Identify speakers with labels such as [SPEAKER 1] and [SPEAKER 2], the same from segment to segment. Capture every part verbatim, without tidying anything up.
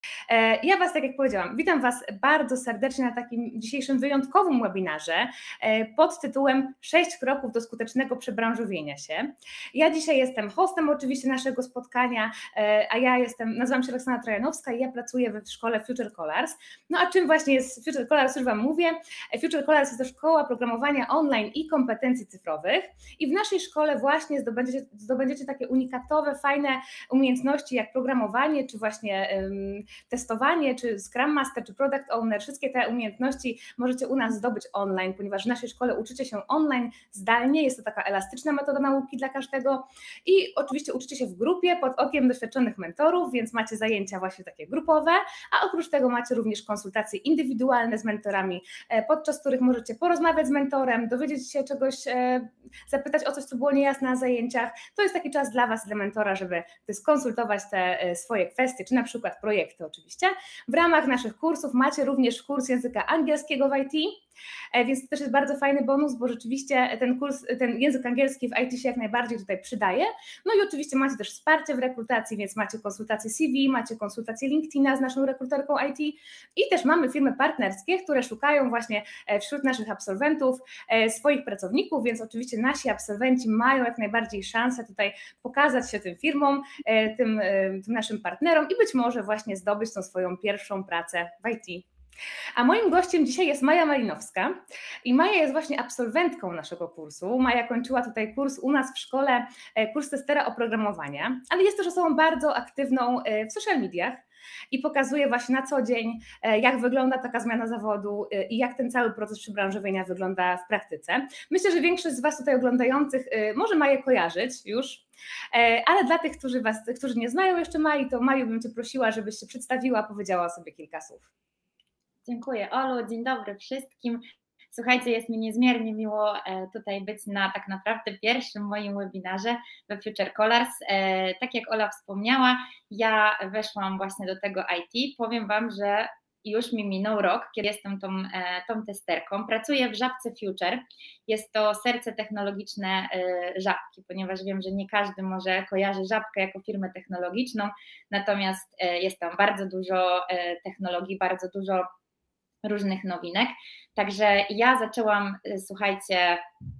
[SPEAKER 1] E, Ja Was, tak jak powiedziałam, witam Was bardzo serdecznie na takim dzisiejszym wyjątkowym webinarze e, pod tytułem sześć kroków do skutecznego przebranżowienia się. Ja dzisiaj jestem hostem oczywiście naszego spotkania, e, a ja jestem, nazywam się Roxana Trojanowska i ja pracuję w szkole Future Colors. No a czym właśnie jest Future Colors, już Wam mówię. Future Colors jest to szkoła programowania online i kompetencji cyfrowych i w naszej szkole właśnie zdobędziecie, zdobędziecie takie unikatowe, fajne umiejętności jak programowanie, czy właśnie um, testowanie, czy Scrum Master, czy Product Owner, wszystkie te umiejętności możecie u nas zdobyć online, ponieważ w naszej szkole uczycie się online, zdalnie, jest to taka elastyczna metoda nauki dla każdego i oczywiście uczycie się w grupie pod okiem doświadczonych mentorów, więc macie zajęcia właśnie takie grupowe, a oprócz tego macie również konsultacje indywidualne z mentorami, podczas których możecie porozmawiać z mentorem, dowiedzieć się czegoś, zapytać o coś, co było niejasne na zajęciach. To jest taki czas dla Was, dla mentora, żeby skonsultować te swoje kwestie, czy na przykład projekty oczywiście. W ramach naszych kursów macie również kurs języka angielskiego w I T, więc to też jest bardzo fajny bonus, bo rzeczywiście ten kurs, ten język angielski w I T się jak najbardziej tutaj przydaje. No i oczywiście macie też wsparcie w rekrutacji, więc macie konsultacje C V, macie konsultacje LinkedIna z naszą rekruterką I T i też mamy firmy partnerskie, które szukają właśnie wśród naszych absolwentów swoich pracowników, więc oczywiście nasi absolwenci mają jak najbardziej szansę tutaj pokazać się tym firmom, tym, tym naszym partnerom i być może właśnie zdobyć tą swoją pierwszą pracę w I T. A moim gościem dzisiaj jest Maja Malinowska i Maja jest właśnie absolwentką naszego kursu. Maja kończyła tutaj kurs u nas w szkole, kurs testera oprogramowania, ale jest też osobą bardzo aktywną w social mediach i pokazuje właśnie na co dzień, jak wygląda taka zmiana zawodu i jak ten cały proces przebranżowienia wygląda w praktyce. Myślę, że większość z Was tutaj oglądających może Maję kojarzyć już, ale dla tych, którzy Was, którzy nie znają jeszcze Mai, to Maju bym Cię prosiła, żebyś się przedstawiła, powiedziała sobie kilka słów.
[SPEAKER 2] Dziękuję, Olu, dzień dobry wszystkim. Słuchajcie, jest mi niezmiernie miło tutaj być na tak naprawdę pierwszym moim webinarze we Future Colors. Tak jak Ola wspomniała, ja weszłam właśnie do tego I T. Powiem Wam, że już mi minął rok, kiedy jestem tą, tą testerką. Pracuję w Żabce Future. Jest to serce technologiczne Żabki, ponieważ wiem, że nie każdy może kojarzy Żabkę jako firmę technologiczną, natomiast jest tam bardzo dużo technologii, bardzo dużo różnych nowinek. Także ja zaczęłam, słuchajcie,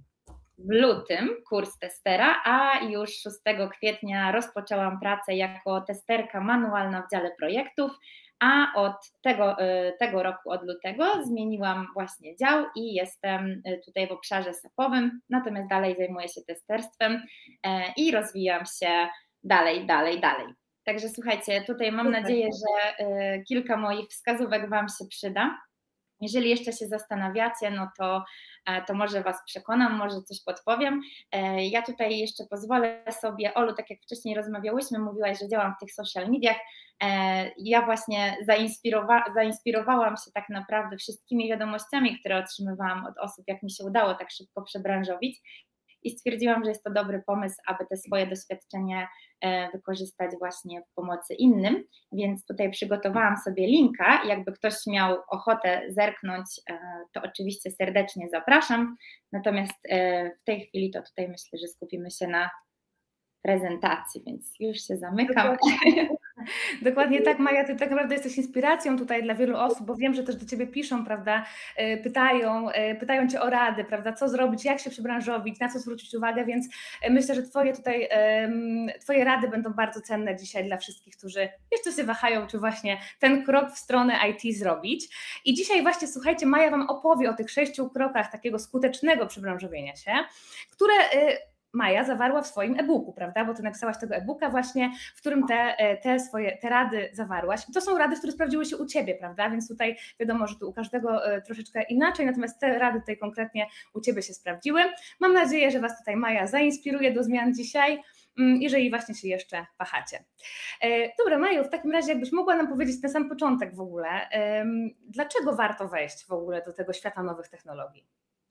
[SPEAKER 2] w lutym kurs testera, a już szóstego kwietnia rozpoczęłam pracę jako testerka manualna w dziale projektów, a od tego, tego roku, od lutego zmieniłam właśnie dział i jestem tutaj w obszarze sapowym, natomiast dalej zajmuję się testerstwem i rozwijam się dalej, dalej, dalej. Także słuchajcie, tutaj mam nadzieję, że kilka moich wskazówek Wam się przyda. Jeżeli jeszcze się zastanawiacie, no to, to może Was przekonam, może coś podpowiem. Ja tutaj jeszcze pozwolę sobie, Olu, tak jak wcześniej rozmawiałyśmy, mówiłaś, że działam w tych social mediach. Ja właśnie zainspirowa zainspirowałam się tak naprawdę wszystkimi wiadomościami, które otrzymywałam od osób, jak mi się udało tak szybko przebranżowić. I stwierdziłam, że jest to dobry pomysł, aby te swoje doświadczenie wykorzystać właśnie w pomocy innym, więc tutaj przygotowałam sobie linka, jakby ktoś miał ochotę zerknąć, to oczywiście serdecznie zapraszam, natomiast w tej chwili to tutaj myślę, że skupimy się na prezentacji, więc już się zamykam.
[SPEAKER 1] Dokładnie, Dokładnie tak, Maja, Ty tak naprawdę jesteś inspiracją tutaj dla wielu osób, bo wiem, że też do Ciebie piszą, prawda, pytają, pytają Cię o rady, prawda, co zrobić, jak się przebranżowić, na co zwrócić uwagę, więc myślę, że Twoje tutaj, Twoje rady będą bardzo cenne dzisiaj dla wszystkich, którzy jeszcze się wahają, czy właśnie ten krok w stronę I T zrobić. I dzisiaj właśnie, słuchajcie, Maja Wam opowie o tych sześciu krokach takiego skutecznego przebranżowienia się, które Maja zawarła w swoim e-booku, prawda, bo Ty napisałaś tego e-booka właśnie, w którym te, te swoje, te rady zawarłaś. To są rady, które sprawdziły się u Ciebie, prawda, więc tutaj wiadomo, że tu u każdego troszeczkę inaczej, natomiast te rady tutaj konkretnie u Ciebie się sprawdziły. Mam nadzieję, że Was tutaj Maja zainspiruje do zmian dzisiaj, jeżeli właśnie się jeszcze wahacie. Dobra, Maju, w takim razie jakbyś mogła nam powiedzieć na sam początek w ogóle, dlaczego warto wejść w ogóle do tego świata nowych technologii?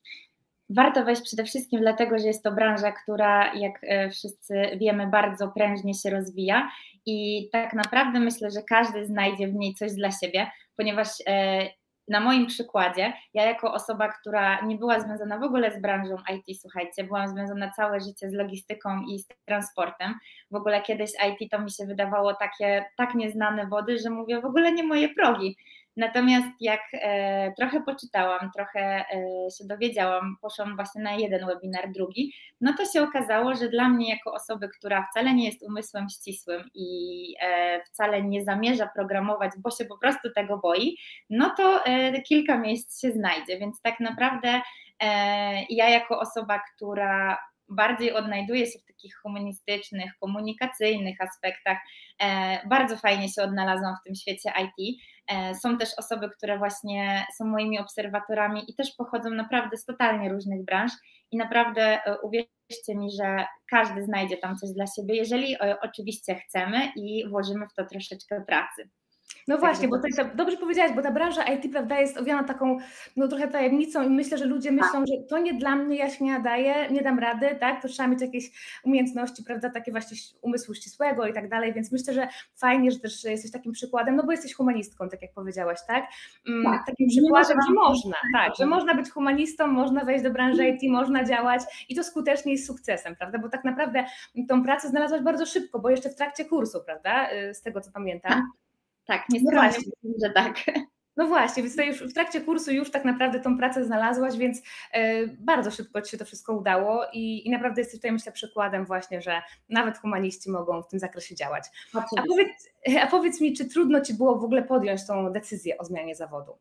[SPEAKER 2] Warto wejść przede wszystkim dlatego, że jest to branża, która, jak wszyscy wiemy, bardzo prężnie się rozwija i tak naprawdę myślę, że każdy znajdzie w niej coś dla siebie, ponieważ na moim przykładzie, ja jako osoba, która nie była związana w ogóle z branżą I T, słuchajcie, byłam związana całe życie z logistyką i z transportem, w ogóle kiedyś I T to mi się wydawało takie tak nieznane wody, że mówię, w ogóle nie moje progi. Natomiast jak e, trochę poczytałam, trochę e, się dowiedziałam, poszłam właśnie na jeden webinar, drugi, no to się okazało, że dla mnie jako osoby, która wcale nie jest umysłem ścisłym i e, wcale nie zamierza programować, bo się po prostu tego boi, no to e, kilka miejsc się znajdzie, więc tak naprawdę e, ja jako osoba, która bardziej odnajduje się w takich humanistycznych, komunikacyjnych aspektach, e, bardzo fajnie się odnalazłam w tym świecie I T. Są też osoby, które właśnie są moimi obserwatorami i też pochodzą naprawdę z totalnie różnych branż i naprawdę uwierzcie mi, że każdy znajdzie tam coś dla siebie, jeżeli oczywiście chcemy i włożymy w to troszeczkę pracy.
[SPEAKER 1] No właśnie, bo to, to dobrze powiedziałaś, bo ta branża I T, prawda, jest owiana taką, no trochę tajemnicą i myślę, że ludzie myślą, że to nie dla mnie, ja się nie nadaję, nie dam rady, tak, to trzeba mieć jakieś umiejętności, prawda, takie właśnie umysłu ścisłego i tak dalej, więc myślę, że fajnie, że też jesteś takim przykładem, no bo jesteś humanistką, tak jak powiedziałaś, tak, tak. Takim przykładem, że można, tak, że można być humanistą, można wejść do branży I T, można działać i to skutecznie i z sukcesem, prawda, bo tak naprawdę tą pracę znalazłaś bardzo szybko, bo jeszcze w trakcie kursu, prawda, z tego co pamiętam.
[SPEAKER 2] Tak, nie no właśnie, że tak.
[SPEAKER 1] No właśnie, więc to już w trakcie kursu już tak naprawdę tą pracę znalazłaś, więc y, bardzo szybko Ci się to wszystko udało i, i naprawdę jesteś tutaj, myślę, przykładem właśnie, że nawet humaniści mogą w tym zakresie działać. A powiedz, a powiedz mi, czy trudno Ci było w ogóle podjąć tą decyzję o zmianie zawodu?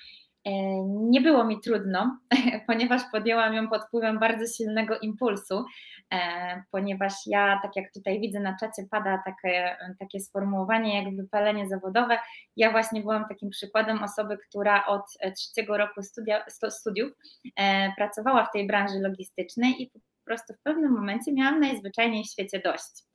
[SPEAKER 2] Nie było mi trudno, ponieważ podjęłam ją pod wpływem bardzo silnego impulsu, ponieważ ja, tak jak tutaj widzę na czacie, pada takie, takie sformułowanie jak wypalenie zawodowe. Ja właśnie byłam takim przykładem osoby, która od trzeciego roku studia, studiów pracowała w tej branży logistycznej i po prostu w pewnym momencie miałam najzwyczajniej w świecie dość.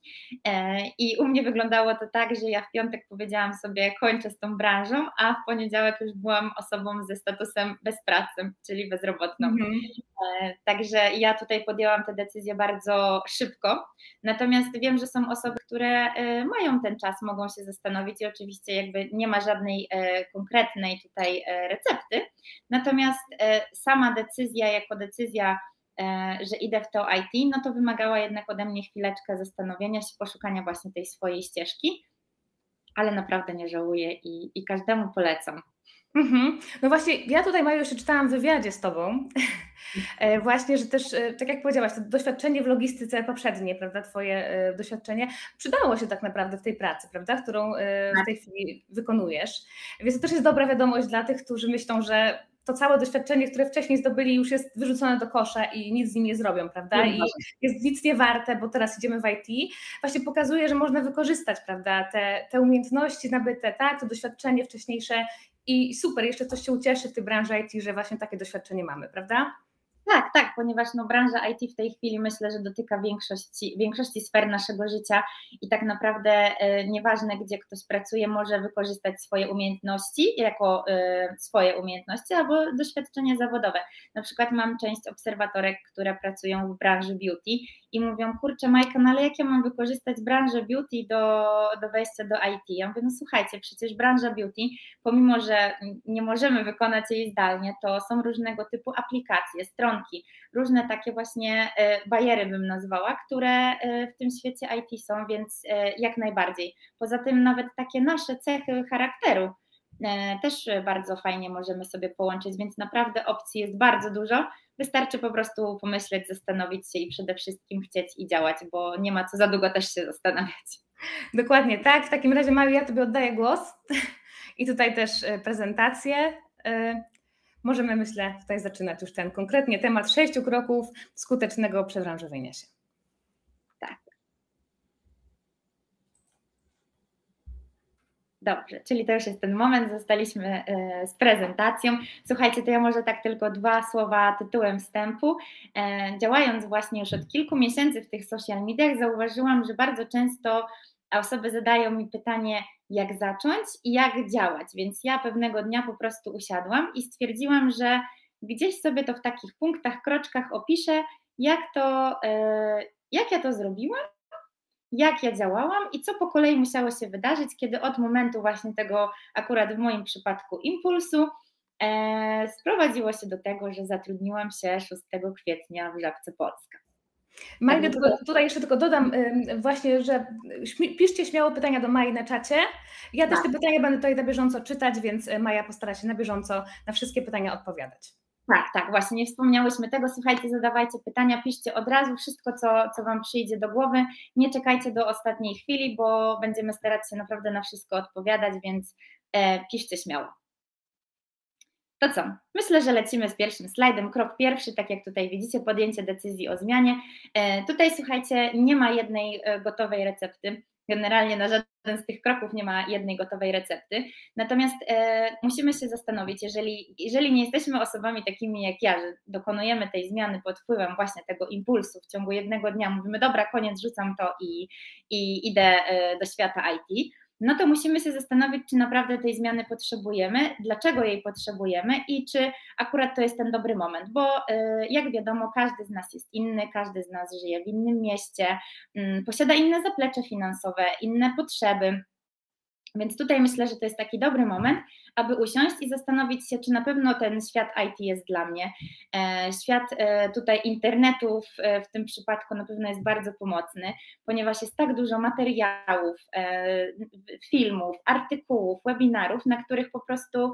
[SPEAKER 2] I u mnie wyglądało to tak, że ja w piątek powiedziałam sobie, kończę z tą branżą, a w poniedziałek już byłam osobą ze statusem bez pracy, czyli bezrobotną. Mhm. Także ja tutaj podjęłam tę decyzję bardzo szybko, natomiast wiem, że są osoby, które mają ten czas, mogą się zastanowić i oczywiście jakby nie ma żadnej konkretnej tutaj recepty, natomiast sama decyzja jako decyzja, że idę w to I T, no to wymagała jednak ode mnie chwileczkę zastanowienia się, poszukania właśnie tej swojej ścieżki, ale naprawdę nie żałuję i, i każdemu polecam.
[SPEAKER 1] Mhm. No właśnie, ja tutaj, Maju, jeszcze czytałam w wywiadzie z Tobą, właśnie, że też, tak jak powiedziałaś, to doświadczenie w logistyce poprzednie, prawda, Twoje doświadczenie przydało się tak naprawdę w tej pracy, prawda, którą w tej chwili wykonujesz, więc to też jest dobra wiadomość dla tych, którzy myślą, że to całe doświadczenie, które wcześniej zdobyli, już jest wyrzucone do kosza i nic z nim nie zrobią, prawda, i jest nic nie warte, bo teraz idziemy w I T, właśnie pokazuje, że można wykorzystać, prawda, te, te umiejętności nabyte, tak, to doświadczenie wcześniejsze i super, jeszcze coś się ucieszy w tej branży I T, że właśnie takie doświadczenie mamy, prawda?
[SPEAKER 2] Tak, tak, ponieważ no, branża I T w tej chwili myślę, że dotyka większości, większości sfer naszego życia i tak naprawdę e, nieważne, gdzie ktoś pracuje, może wykorzystać swoje umiejętności jako e, swoje umiejętności albo doświadczenie zawodowe. Na przykład mam część obserwatorek, które pracują w branży beauty i mówią, kurczę Majka, no ale jak ja mam wykorzystać branżę beauty do, do wejścia do I T? Ja mówię, no słuchajcie, przecież branża beauty, pomimo że nie możemy wykonać jej zdalnie, to są różnego typu aplikacje, strony, różne takie właśnie bariery bym nazwała, które w tym świecie I T są, więc jak najbardziej. Poza tym nawet takie nasze cechy charakteru też bardzo fajnie możemy sobie połączyć, więc naprawdę opcji jest bardzo dużo. Wystarczy po prostu pomyśleć, zastanowić się i przede wszystkim chcieć i działać, bo nie ma co za długo też się zastanawiać.
[SPEAKER 1] Dokładnie tak. W takim razie, Maju, ja Tobie oddaję głos i tutaj też prezentację. Możemy, myślę, tutaj zaczynać już ten konkretnie temat sześciu kroków skutecznego przebranżowienia się.
[SPEAKER 2] Tak. Dobrze, czyli to już jest ten moment, zostaliśmy z prezentacją. Słuchajcie, to ja może tak tylko dwa słowa tytułem wstępu. Działając właśnie już od kilku miesięcy w tych social mediach, zauważyłam, że bardzo często osoby zadają mi pytanie, jak zacząć i jak działać, więc ja pewnego dnia po prostu usiadłam i stwierdziłam, że gdzieś sobie to w takich punktach, kroczkach opiszę, jak to, jak ja to zrobiłam, jak ja działałam i co po kolei musiało się wydarzyć, kiedy od momentu właśnie tego akurat w moim przypadku impulsu sprowadziło się do tego, że zatrudniłam się szóstego kwietnia w Żabce Polska.
[SPEAKER 1] Magda, tylko, tutaj jeszcze tylko dodam właśnie, że piszcie śmiało pytania do Mai na czacie. Ja też te pytania będę tutaj na bieżąco czytać, więc Maja postara się na bieżąco na wszystkie pytania odpowiadać.
[SPEAKER 2] Tak, tak, właśnie nie wspomniałyśmy tego. Słuchajcie, zadawajcie pytania, piszcie od razu wszystko, co, co Wam przyjdzie do głowy. Nie czekajcie do ostatniej chwili, bo będziemy starać się naprawdę na wszystko odpowiadać, więc e, piszcie śmiało. To co? Myślę, że lecimy z pierwszym slajdem. Krok pierwszy, tak jak tutaj widzicie, podjęcie decyzji o zmianie. E, tutaj słuchajcie, nie ma jednej e, gotowej recepty. Generalnie na żaden z tych kroków nie ma jednej gotowej recepty. Natomiast e, musimy się zastanowić, jeżeli, jeżeli nie jesteśmy osobami takimi jak ja, że dokonujemy tej zmiany pod wpływem właśnie tego impulsu w ciągu jednego dnia, mówimy dobra, koniec, rzucam to i, i idę e, do świata I T, no to musimy się zastanowić, czy naprawdę tej zmiany potrzebujemy, dlaczego jej potrzebujemy i czy akurat to jest ten dobry moment, bo jak wiadomo, każdy z nas jest inny, każdy z nas żyje w innym mieście, posiada inne zaplecze finansowe, inne potrzeby. Więc tutaj myślę, że to jest taki dobry moment, aby usiąść i zastanowić się, czy na pewno ten świat I T jest dla mnie. Świat tutaj internetu w, w tym przypadku na pewno jest bardzo pomocny, ponieważ jest tak dużo materiałów, filmów, artykułów, webinarów, na których po prostu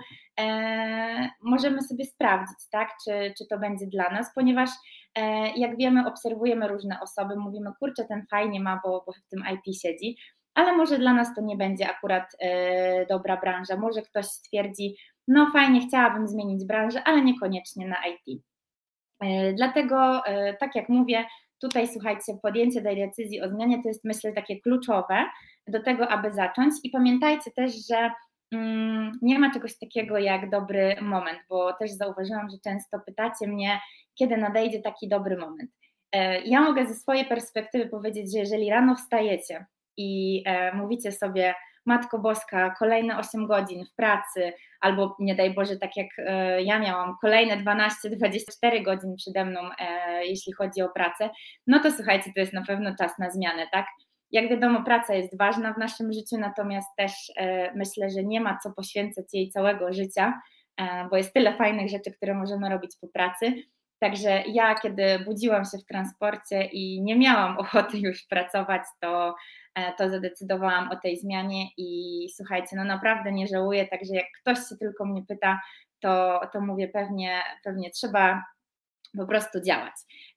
[SPEAKER 2] możemy sobie sprawdzić, tak, czy, czy to będzie dla nas, ponieważ jak wiemy, obserwujemy różne osoby, mówimy, kurczę, ten fajnie ma, bo, bo w tym I T siedzi, ale może dla nas to nie będzie akurat e, dobra branża, może ktoś stwierdzi, no fajnie, chciałabym zmienić branżę, ale niekoniecznie na I T. E, dlatego, e, tak jak mówię, tutaj słuchajcie, podjęcie tej decyzji o zmianie to jest, myślę, takie kluczowe do tego, aby zacząć i pamiętajcie też, że mm, nie ma czegoś takiego jak dobry moment, bo też zauważyłam, że często pytacie mnie, kiedy nadejdzie taki dobry moment. E, ja mogę ze swojej perspektywy powiedzieć, że jeżeli rano wstajecie i e, mówicie sobie, Matko Boska, kolejne osiem godzin w pracy, albo nie daj Boże, tak jak e, ja miałam, kolejne dwanaście dwadzieścia cztery godzin przede mną, e, jeśli chodzi o pracę, no to słuchajcie, to jest na pewno czas na zmianę, tak? Jak wiadomo, praca jest ważna w naszym życiu, natomiast też e, myślę, że nie ma co poświęcać jej całego życia, e, bo jest tyle fajnych rzeczy, które możemy robić po pracy. Także ja, kiedy budziłam się w transporcie i nie miałam ochoty już pracować, to, to zadecydowałam o tej zmianie i słuchajcie, no naprawdę nie żałuję, także jak ktoś się tylko mnie pyta, to, to mówię pewnie, pewnie trzeba po prostu działać.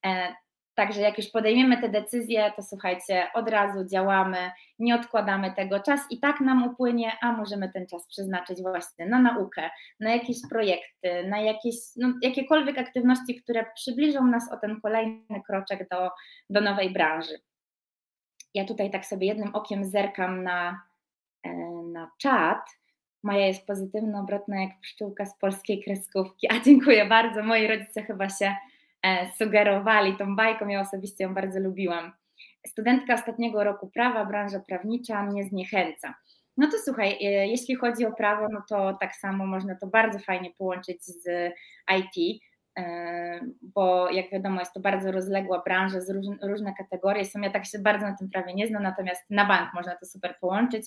[SPEAKER 2] Także jak już podejmiemy te decyzje, to słuchajcie, od razu działamy, nie odkładamy tego, czas i tak nam upłynie, a możemy ten czas przeznaczyć właśnie na naukę, na jakieś projekty, na jakieś, no, jakiekolwiek aktywności, które przybliżą nas o ten kolejny kroczek do, do nowej branży. Ja tutaj tak sobie jednym okiem zerkam na, na czat. Maja jest pozytywna, obrotna jak pszczółka z polskiej kreskówki. A dziękuję bardzo, moi rodzice chyba się sugerowali tą bajką, ja osobiście ją bardzo lubiłam. Studentka ostatniego roku prawa, branża prawnicza mnie zniechęca. No to słuchaj, jeśli chodzi o prawo, no to tak samo można to bardzo fajnie połączyć z I T, bo jak wiadomo jest to bardzo rozległa branża, z różne, różne kategorie są, ja tak się bardzo na tym prawie nie znam, natomiast na bank można to super połączyć.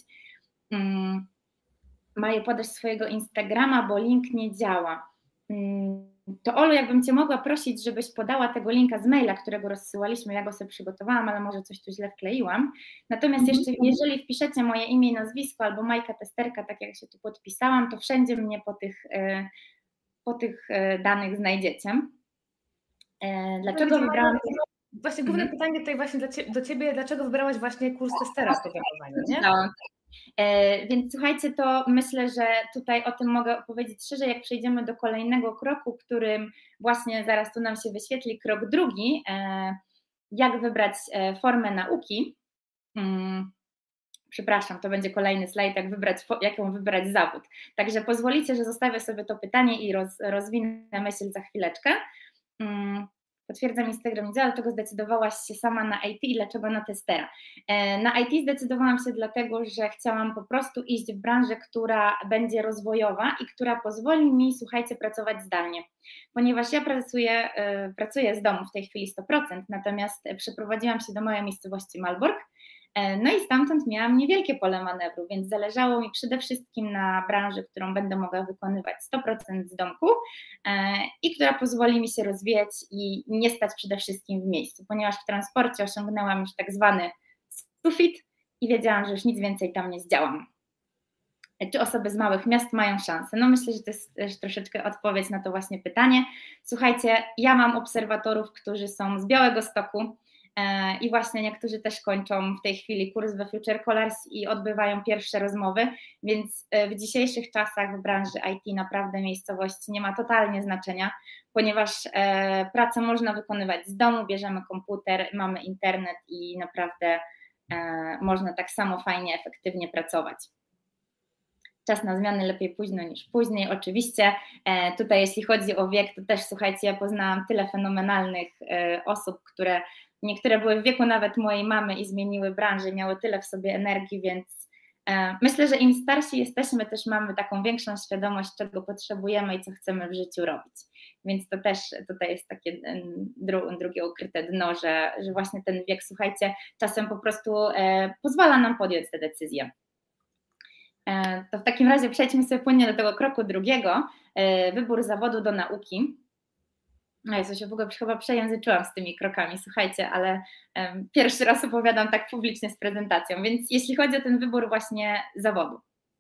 [SPEAKER 2] Maję podasz swojego Instagrama, bo link nie działa. To Olu, jakbym Cię mogła prosić, żebyś podała tego linka z maila, którego rozsyłaliśmy, ja go sobie przygotowałam, ale może coś tu źle wkleiłam. Natomiast jeszcze, jeżeli wpiszecie moje imię i nazwisko albo Majka Testerka, tak jak się tu podpisałam, to wszędzie mnie po tych, po tych danych znajdziecie. Dlaczego wybrałam...
[SPEAKER 1] Właśnie główne hmm. pytanie tutaj właśnie do Ciebie, dlaczego wybrałaś właśnie kurs testera programowania, nie? No.
[SPEAKER 2] E, więc słuchajcie, to myślę, że tutaj o tym mogę opowiedzieć szerzej, jak przejdziemy do kolejnego kroku, którym właśnie zaraz tu nam się wyświetli krok drugi, e, jak wybrać e, formę nauki. Hmm, przepraszam, to będzie kolejny slajd, jak wybrać, jaką wybrać zawód. Także pozwolicie, że zostawię sobie to pytanie i roz, rozwinę myśl za chwileczkę. Hmm. Potwierdzam Instagram, ale dlaczego zdecydowałaś się sama na I T i dlaczego na testera? Na I T zdecydowałam się dlatego, że chciałam po prostu iść w branżę, która będzie rozwojowa i która pozwoli mi, słuchajcie, pracować zdalnie. Ponieważ ja pracuję, pracuję z domu w tej chwili sto procent, natomiast przeprowadziłam się do mojej miejscowości Malbork No i stamtąd miałam niewielkie pole manewru, więc zależało mi przede wszystkim na branży, którą będę mogła wykonywać sto procent z domku i która pozwoli mi się rozwijać i nie stać przede wszystkim w miejscu, ponieważ w transporcie osiągnęłam już tak zwany sufit i wiedziałam, że już nic więcej tam nie zdziałam. Czy osoby z małych miast mają szansę? No myślę, że to jest też troszeczkę odpowiedź na to właśnie pytanie. Słuchajcie, ja mam obserwatorów, którzy są z Białegostoku e, i właśnie niektórzy też kończą w tej chwili kurs we Future Colors i odbywają pierwsze rozmowy, więc w dzisiejszych czasach w branży I T naprawdę miejscowość nie ma totalnie znaczenia, ponieważ e, pracę można wykonywać z domu, bierzemy komputer, mamy internet i naprawdę e, można tak samo fajnie, efektywnie pracować. Czas na zmiany, lepiej późno niż później, oczywiście. E, tutaj jeśli chodzi o wiek, to też słuchajcie, ja poznałam tyle fenomenalnych e, osób, które niektóre były w wieku nawet mojej mamy i zmieniły branżę, miały tyle w sobie energii, więc e, myślę, że im starsi jesteśmy, też mamy taką większą świadomość, czego potrzebujemy i co chcemy w życiu robić. Więc to też tutaj jest takie dru, drugie ukryte dno, że, że właśnie ten wiek, słuchajcie, czasem po prostu e, pozwala nam podjąć te decyzje. To w takim razie przejdźmy sobie płynnie do tego kroku drugiego, wybór zawodu do nauki. No ja się w ogóle chyba przejęzyczyłam z tymi krokami, słuchajcie, ale pierwszy raz opowiadam tak publicznie z prezentacją, więc jeśli chodzi o ten wybór właśnie zawodu.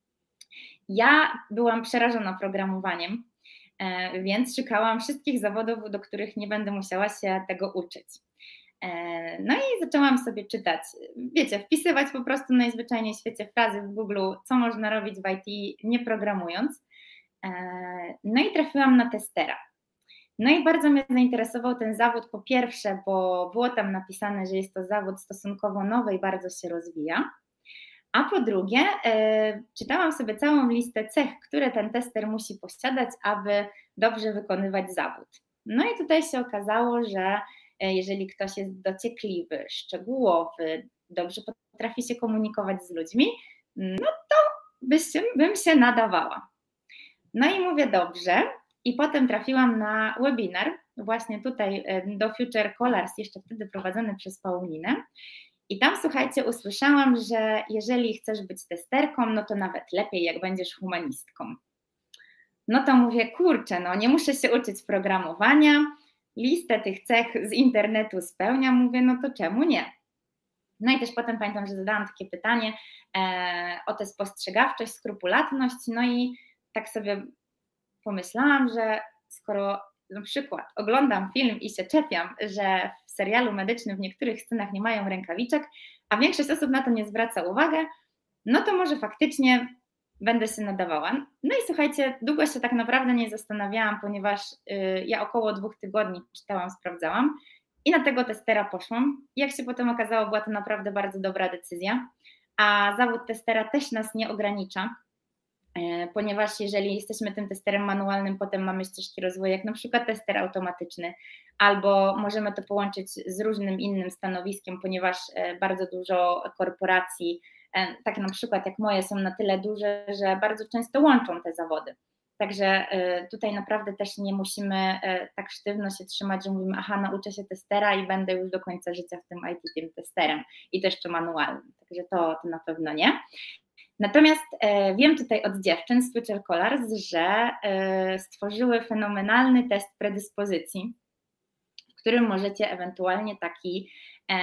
[SPEAKER 2] Ja byłam przerażona programowaniem, więc szukałam wszystkich zawodów, do których nie będę musiała się tego uczyć. No i zaczęłam sobie czytać, wiecie, wpisywać po prostu najzwyczajniej w świecie frazy w Google, co można robić w I T nie programując. No i trafiłam na testera. No i bardzo mnie zainteresował ten zawód, po pierwsze, bo było tam napisane, że jest to zawód stosunkowo nowy i bardzo się rozwija, a po drugie czytałam sobie całą listę cech, które ten tester musi posiadać, aby dobrze wykonywać zawód. No i tutaj się okazało, że jeżeli ktoś jest dociekliwy, szczegółowy, dobrze potrafi się komunikować z ludźmi, no to byś, bym się nadawała. No i mówię dobrze i potem trafiłam na webinar, właśnie tutaj do Future Colors, jeszcze wtedy prowadzony przez Paulinę i tam, słuchajcie, usłyszałam, że jeżeli chcesz być testerką, no to nawet lepiej, jak będziesz humanistką. No to mówię, kurczę, no nie muszę się uczyć programowania, listę tych cech z internetu spełnia, mówię, no to czemu nie? No i też potem pamiętam, że zadałam takie pytanie e, o tę spostrzegawczość, skrupulatność, no i tak sobie pomyślałam, że skoro na przykład oglądam film i się czepiam, że w serialu medycznym w niektórych scenach nie mają rękawiczek, a większość osób na to nie zwraca uwagi, no to może faktycznie będę się nadawała. No i słuchajcie, długo się tak naprawdę nie zastanawiałam, ponieważ y, ja około dwóch tygodni czytałam, sprawdzałam i na tego testera poszłam. I jak się potem okazało, była to naprawdę bardzo dobra decyzja, a zawód testera też nas nie ogranicza, y, ponieważ jeżeli jesteśmy tym testerem manualnym, potem mamy ścieżki rozwoju, jak na przykład tester automatyczny, albo możemy to połączyć z różnym innym stanowiskiem, ponieważ y, bardzo dużo korporacji, tak na przykład jak moje, są na tyle duże, że bardzo często łączą te zawody. Także tutaj naprawdę też nie musimy tak sztywno się trzymać, że mówimy, aha, nauczę się testera i będę już do końca życia w tym I T tym testerem i to jeszcze manualnym. Także to, to na pewno nie. Natomiast wiem tutaj od dziewczyn z Future Colors, że stworzyły fenomenalny test predyspozycji, w którym możecie ewentualnie taki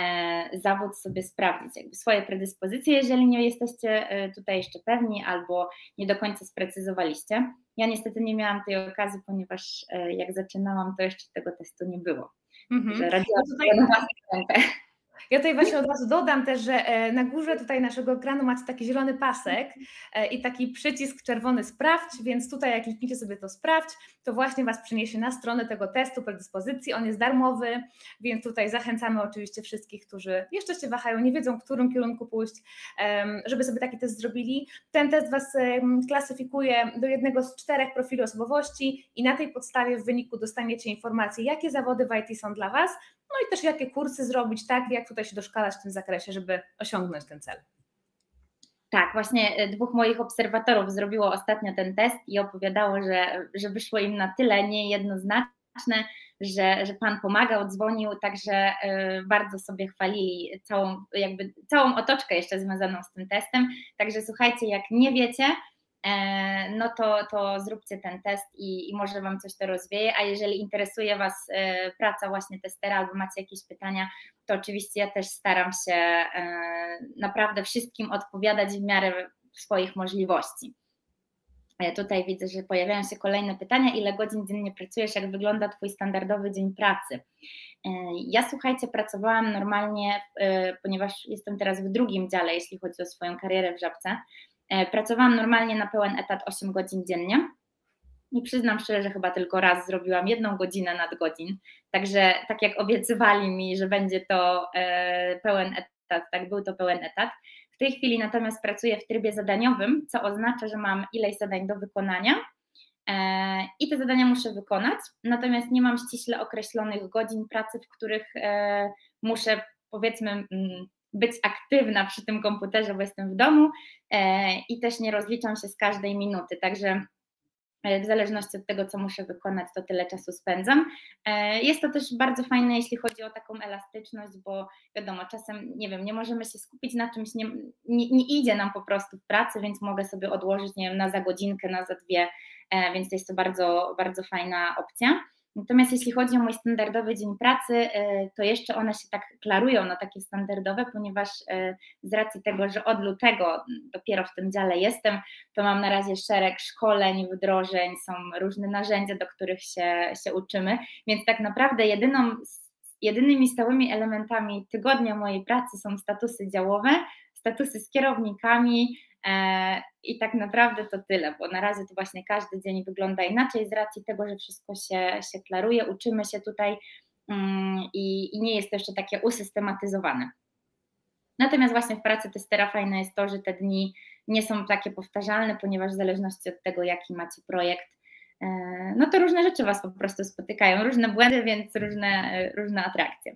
[SPEAKER 2] e, zawód sobie sprawdzić, jakby swoje predyspozycje, jeżeli nie jesteście tutaj jeszcze pewni albo nie do końca sprecyzowaliście. Ja niestety nie miałam tej okazji, ponieważ e, jak zaczynałam, to jeszcze tego testu nie było. Mm-hmm. Że radziłam no tutaj... na własną rękę.
[SPEAKER 1] Ja tutaj właśnie od razu dodam też, że na górze tutaj naszego ekranu macie taki zielony pasek i taki przycisk czerwony sprawdź, więc tutaj jak klikniecie sobie to sprawdź, to właśnie Was przyniesie na stronę tego testu predyspozycji, on jest darmowy, więc tutaj zachęcamy oczywiście wszystkich, którzy jeszcze się wahają, nie wiedzą, w którym kierunku pójść, żeby sobie taki test zrobili. Ten test Was klasyfikuje do jednego z czterech profili osobowości i na tej podstawie w wyniku dostaniecie informacje, jakie zawody w I T są dla Was, no i też jakie kursy zrobić, tak, jak tutaj się doszkalać w tym zakresie, żeby osiągnąć ten cel.
[SPEAKER 2] Tak, właśnie dwóch moich obserwatorów zrobiło ostatnio ten test i opowiadało, że, że wyszło im na tyle niejednoznaczne, że, że Pan pomagał, dzwonił, także bardzo sobie chwalili całą, jakby całą otoczkę jeszcze związaną z tym testem, także słuchajcie, jak nie wiecie, no to, to zróbcie ten test i, i może Wam coś to rozwieje, a jeżeli interesuje Was praca właśnie testera albo macie jakieś pytania, to oczywiście ja też staram się naprawdę wszystkim odpowiadać w miarę swoich możliwości. Tutaj widzę, że pojawiają się kolejne pytania. Ile godzin dziennie pracujesz? Jak wygląda Twój standardowy dzień pracy? Ja, słuchajcie, pracowałam normalnie, ponieważ jestem teraz w drugim dziale, jeśli chodzi o swoją karierę w Żabce. Pracowałam normalnie na pełen etat osiem godzin dziennie i przyznam szczerze, że chyba tylko raz zrobiłam jedną godzinę nadgodzin, także tak jak obiecywali mi, że będzie to pełen etat, tak był to pełen etat. W tej chwili natomiast pracuję w trybie zadaniowym, co oznacza, że mam ileś zadań do wykonania i te zadania muszę wykonać, natomiast nie mam ściśle określonych godzin pracy, w których muszę, powiedzmy, być aktywna przy tym komputerze, bo jestem w domu i też nie rozliczam się z każdej minuty, także w zależności od tego, co muszę wykonać, to tyle czasu spędzam. Jest to też bardzo fajne, jeśli chodzi o taką elastyczność, bo wiadomo, czasem, nie wiem, nie możemy się skupić na czymś, nie, nie, nie idzie nam po prostu w pracy, więc mogę sobie odłożyć, nie wiem, na za godzinkę, na za dwie, więc jest to bardzo, bardzo fajna opcja. Natomiast jeśli chodzi o mój standardowy dzień pracy, to jeszcze one się tak klarują na takie standardowe, ponieważ z racji tego, że od lutego dopiero w tym dziale jestem, to mam na razie szereg szkoleń, wdrożeń, są różne narzędzia, do których się, się uczymy, więc tak naprawdę jedyną, jedynymi stałymi elementami tygodnia mojej pracy są statusy działowe, statusy z kierownikami, i tak naprawdę to tyle, bo na razie to właśnie każdy dzień wygląda inaczej z racji tego, że wszystko się, się klaruje, uczymy się tutaj i, i nie jest to jeszcze takie usystematyzowane. Natomiast właśnie w pracy testera fajne jest to, że te dni nie są takie powtarzalne, ponieważ w zależności od tego, jaki macie projekt, no to różne rzeczy Was po prostu spotykają, różne błędy, więc różne, różne atrakcje.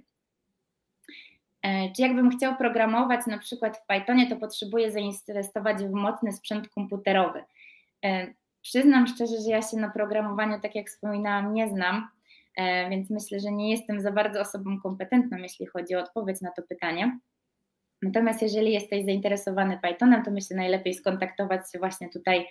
[SPEAKER 2] Czy jakbym chciał programować na przykład w Pythonie, to potrzebuję zainwestować w mocny sprzęt komputerowy. Przyznam szczerze, że ja się na programowaniu, tak jak wspominałam, nie znam, więc myślę, że nie jestem za bardzo osobą kompetentną, jeśli chodzi o odpowiedź na to pytanie. Natomiast jeżeli jesteś zainteresowany Pythonem, to myślę najlepiej skontaktować się właśnie tutaj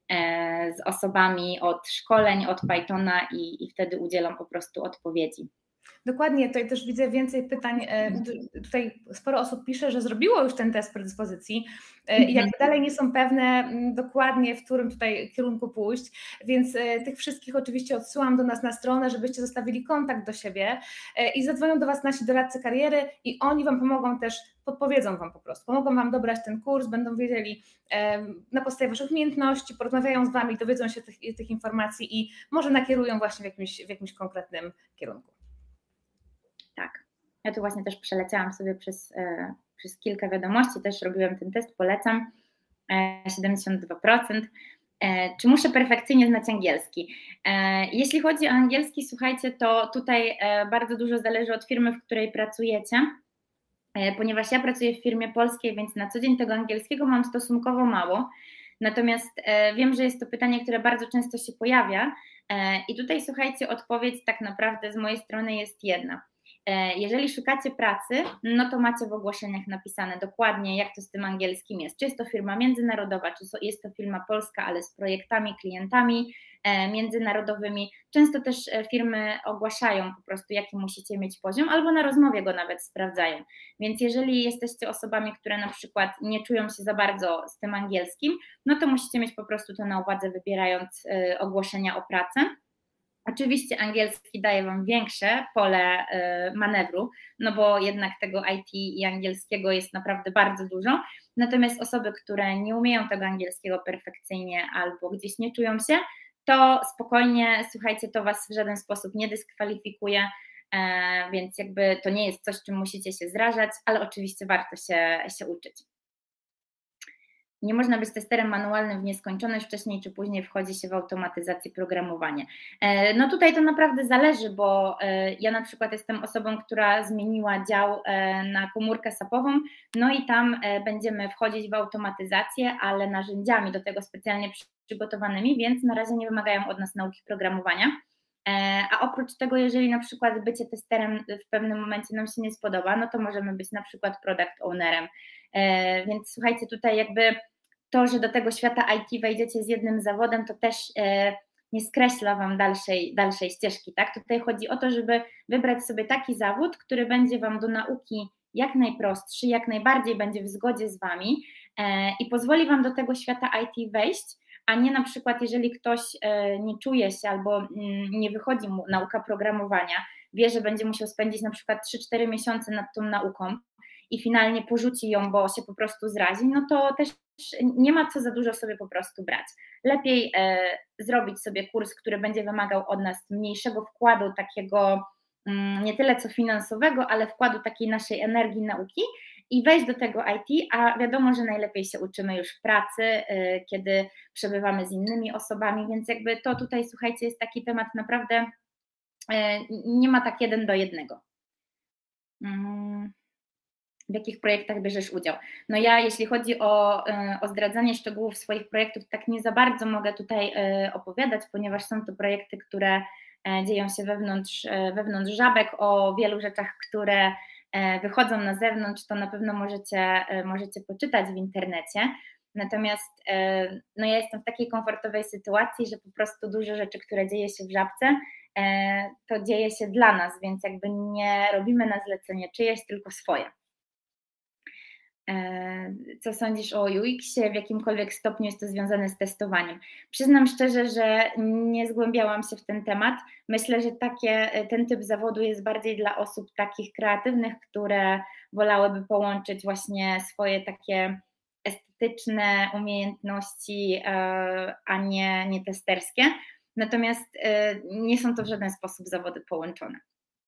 [SPEAKER 2] z osobami od szkoleń, od Pythona i, i wtedy udzielą po prostu odpowiedzi.
[SPEAKER 1] Dokładnie, tutaj też widzę więcej pytań, tutaj sporo osób pisze, że zrobiło już ten test predyspozycji i jakby dalej nie są pewne dokładnie, w którym tutaj kierunku pójść, więc tych wszystkich oczywiście odsyłam do nas na stronę, żebyście zostawili kontakt do siebie i zadzwonią do Was nasi doradcy kariery i oni Wam pomogą też, podpowiedzą Wam po prostu, pomogą Wam dobrać ten kurs, będą wiedzieli na podstawie Waszych umiejętności, porozmawiają z Wami, dowiedzą się tych, tych informacji i może nakierują właśnie w jakimś, w jakimś konkretnym kierunku.
[SPEAKER 2] Tak, ja tu właśnie też przeleciałam sobie przez, e, przez kilka wiadomości, też robiłam ten test, polecam, e, siedemdziesiąt dwa procent. E, czy muszę perfekcyjnie znać angielski? E, jeśli chodzi o angielski, słuchajcie, to tutaj e, bardzo dużo zależy od firmy, w której pracujecie, e, ponieważ ja pracuję w firmie polskiej, więc na co dzień tego angielskiego mam stosunkowo mało, natomiast e, wiem, że jest to pytanie, które bardzo często się pojawia e, i tutaj, słuchajcie, odpowiedź tak naprawdę z mojej strony jest jedna. Jeżeli szukacie pracy, no to macie w ogłoszeniach napisane dokładnie, jak to z tym angielskim jest. Czy jest to firma międzynarodowa, czy jest to firma polska, ale z projektami, klientami międzynarodowymi. Często też firmy ogłaszają po prostu, jaki musicie mieć poziom, albo na rozmowie go nawet sprawdzają. Więc jeżeli jesteście osobami, które na przykład nie czują się za bardzo z tym angielskim, no to musicie mieć po prostu to na uwadze, wybierając ogłoszenia o pracę. Oczywiście angielski daje Wam większe pole manewru, no bo jednak tego I T i angielskiego jest naprawdę bardzo dużo, natomiast osoby, które nie umieją tego angielskiego perfekcyjnie albo gdzieś nie czują się, to spokojnie, słuchajcie, to Was w żaden sposób nie dyskwalifikuje, więc jakby to nie jest coś, czym musicie się zrażać, ale oczywiście warto się, się uczyć. Nie można być testerem manualnym w nieskończoność, wcześniej czy później wchodzi się w automatyzację programowania. No tutaj to naprawdę zależy, bo ja na przykład jestem osobą, która zmieniła dział na komórkę sapową, no i tam będziemy wchodzić w automatyzację, ale narzędziami do tego specjalnie przygotowanymi, więc na razie nie wymagają od nas nauki programowania. A oprócz tego, jeżeli na przykład bycie testerem w pewnym momencie nam się nie spodoba, no to możemy być na przykład product ownerem. Więc słuchajcie, tutaj jakby to, że do tego świata I T wejdziecie z jednym zawodem, to też nie skreśla Wam dalszej, dalszej ścieżki, tak? Tutaj chodzi o to, żeby wybrać sobie taki zawód, który będzie Wam do nauki jak najprostszy, jak najbardziej będzie w zgodzie z Wami i pozwoli Wam do tego świata I T wejść, a nie na przykład jeżeli ktoś nie czuje się albo nie wychodzi mu nauka programowania, wie, że będzie musiał spędzić na przykład trzy cztery miesiące nad tą nauką i finalnie porzuci ją, bo się po prostu zrazi, no to też nie ma co za dużo sobie po prostu brać. Lepiej e, zrobić sobie kurs, który będzie wymagał od nas mniejszego wkładu takiego mm, nie tyle co finansowego, ale wkładu takiej naszej energii nauki i wejść do tego I T, a wiadomo, że najlepiej się uczymy już w pracy, e, kiedy przebywamy z innymi osobami, więc jakby to tutaj, słuchajcie, jest taki temat naprawdę, e, nie ma tak jeden do jednego. Mm. W jakich projektach bierzesz udział? No ja, jeśli chodzi o, o zdradzanie szczegółów swoich projektów, tak nie za bardzo mogę tutaj opowiadać, ponieważ są to projekty, które dzieją się wewnątrz, wewnątrz Żabek. O wielu rzeczach, które wychodzą na zewnątrz, to na pewno możecie, możecie poczytać w internecie. Natomiast no ja jestem w takiej komfortowej sytuacji, że po prostu dużo rzeczy, które dzieje się w Żabce, to dzieje się dla nas, więc jakby nie robimy na zlecenie czyjeś, tylko swoje. Co sądzisz o U X-ie, w jakimkolwiek stopniu jest to związane z testowaniem? Przyznam szczerze, że nie zgłębiałam się w ten temat. Myślę, że takie, ten typ zawodu jest bardziej dla osób takich kreatywnych, które wolałyby połączyć właśnie swoje takie estetyczne umiejętności, a nie, nie testerskie. Natomiast nie są to w żaden sposób zawody połączone.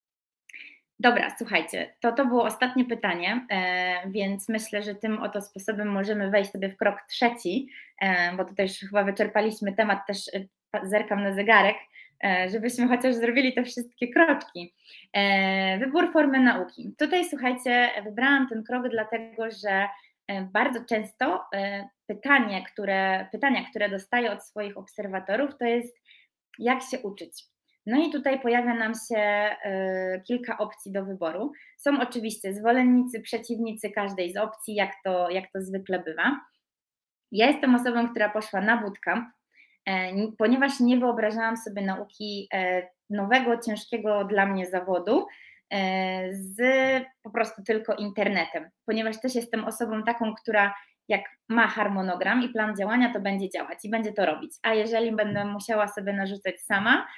[SPEAKER 2] Dobra, słuchajcie, to to było ostatnie pytanie, więc myślę, że tym oto sposobem możemy wejść sobie w krok trzeci, bo tutaj już chyba wyczerpaliśmy temat, też zerkam na zegarek, żebyśmy chociaż zrobili te wszystkie kroczki. Wybór formy nauki. Tutaj, słuchajcie, wybrałam ten krok dlatego, że bardzo często pytanie, które, pytania, które dostaję od swoich obserwatorów, to jest jak się uczyć. No i tutaj pojawia nam się y, kilka opcji do wyboru. Są oczywiście zwolennicy, przeciwnicy każdej z opcji, jak to, jak to zwykle bywa. Ja jestem osobą, która poszła na bootcamp, y, ponieważ nie wyobrażałam sobie nauki y, nowego, ciężkiego dla mnie zawodu y, z po prostu tylko internetem, ponieważ też jestem osobą taką, która jak ma harmonogram i plan działania, to będzie działać i będzie to robić, a jeżeli będę musiała sobie narzucać sama,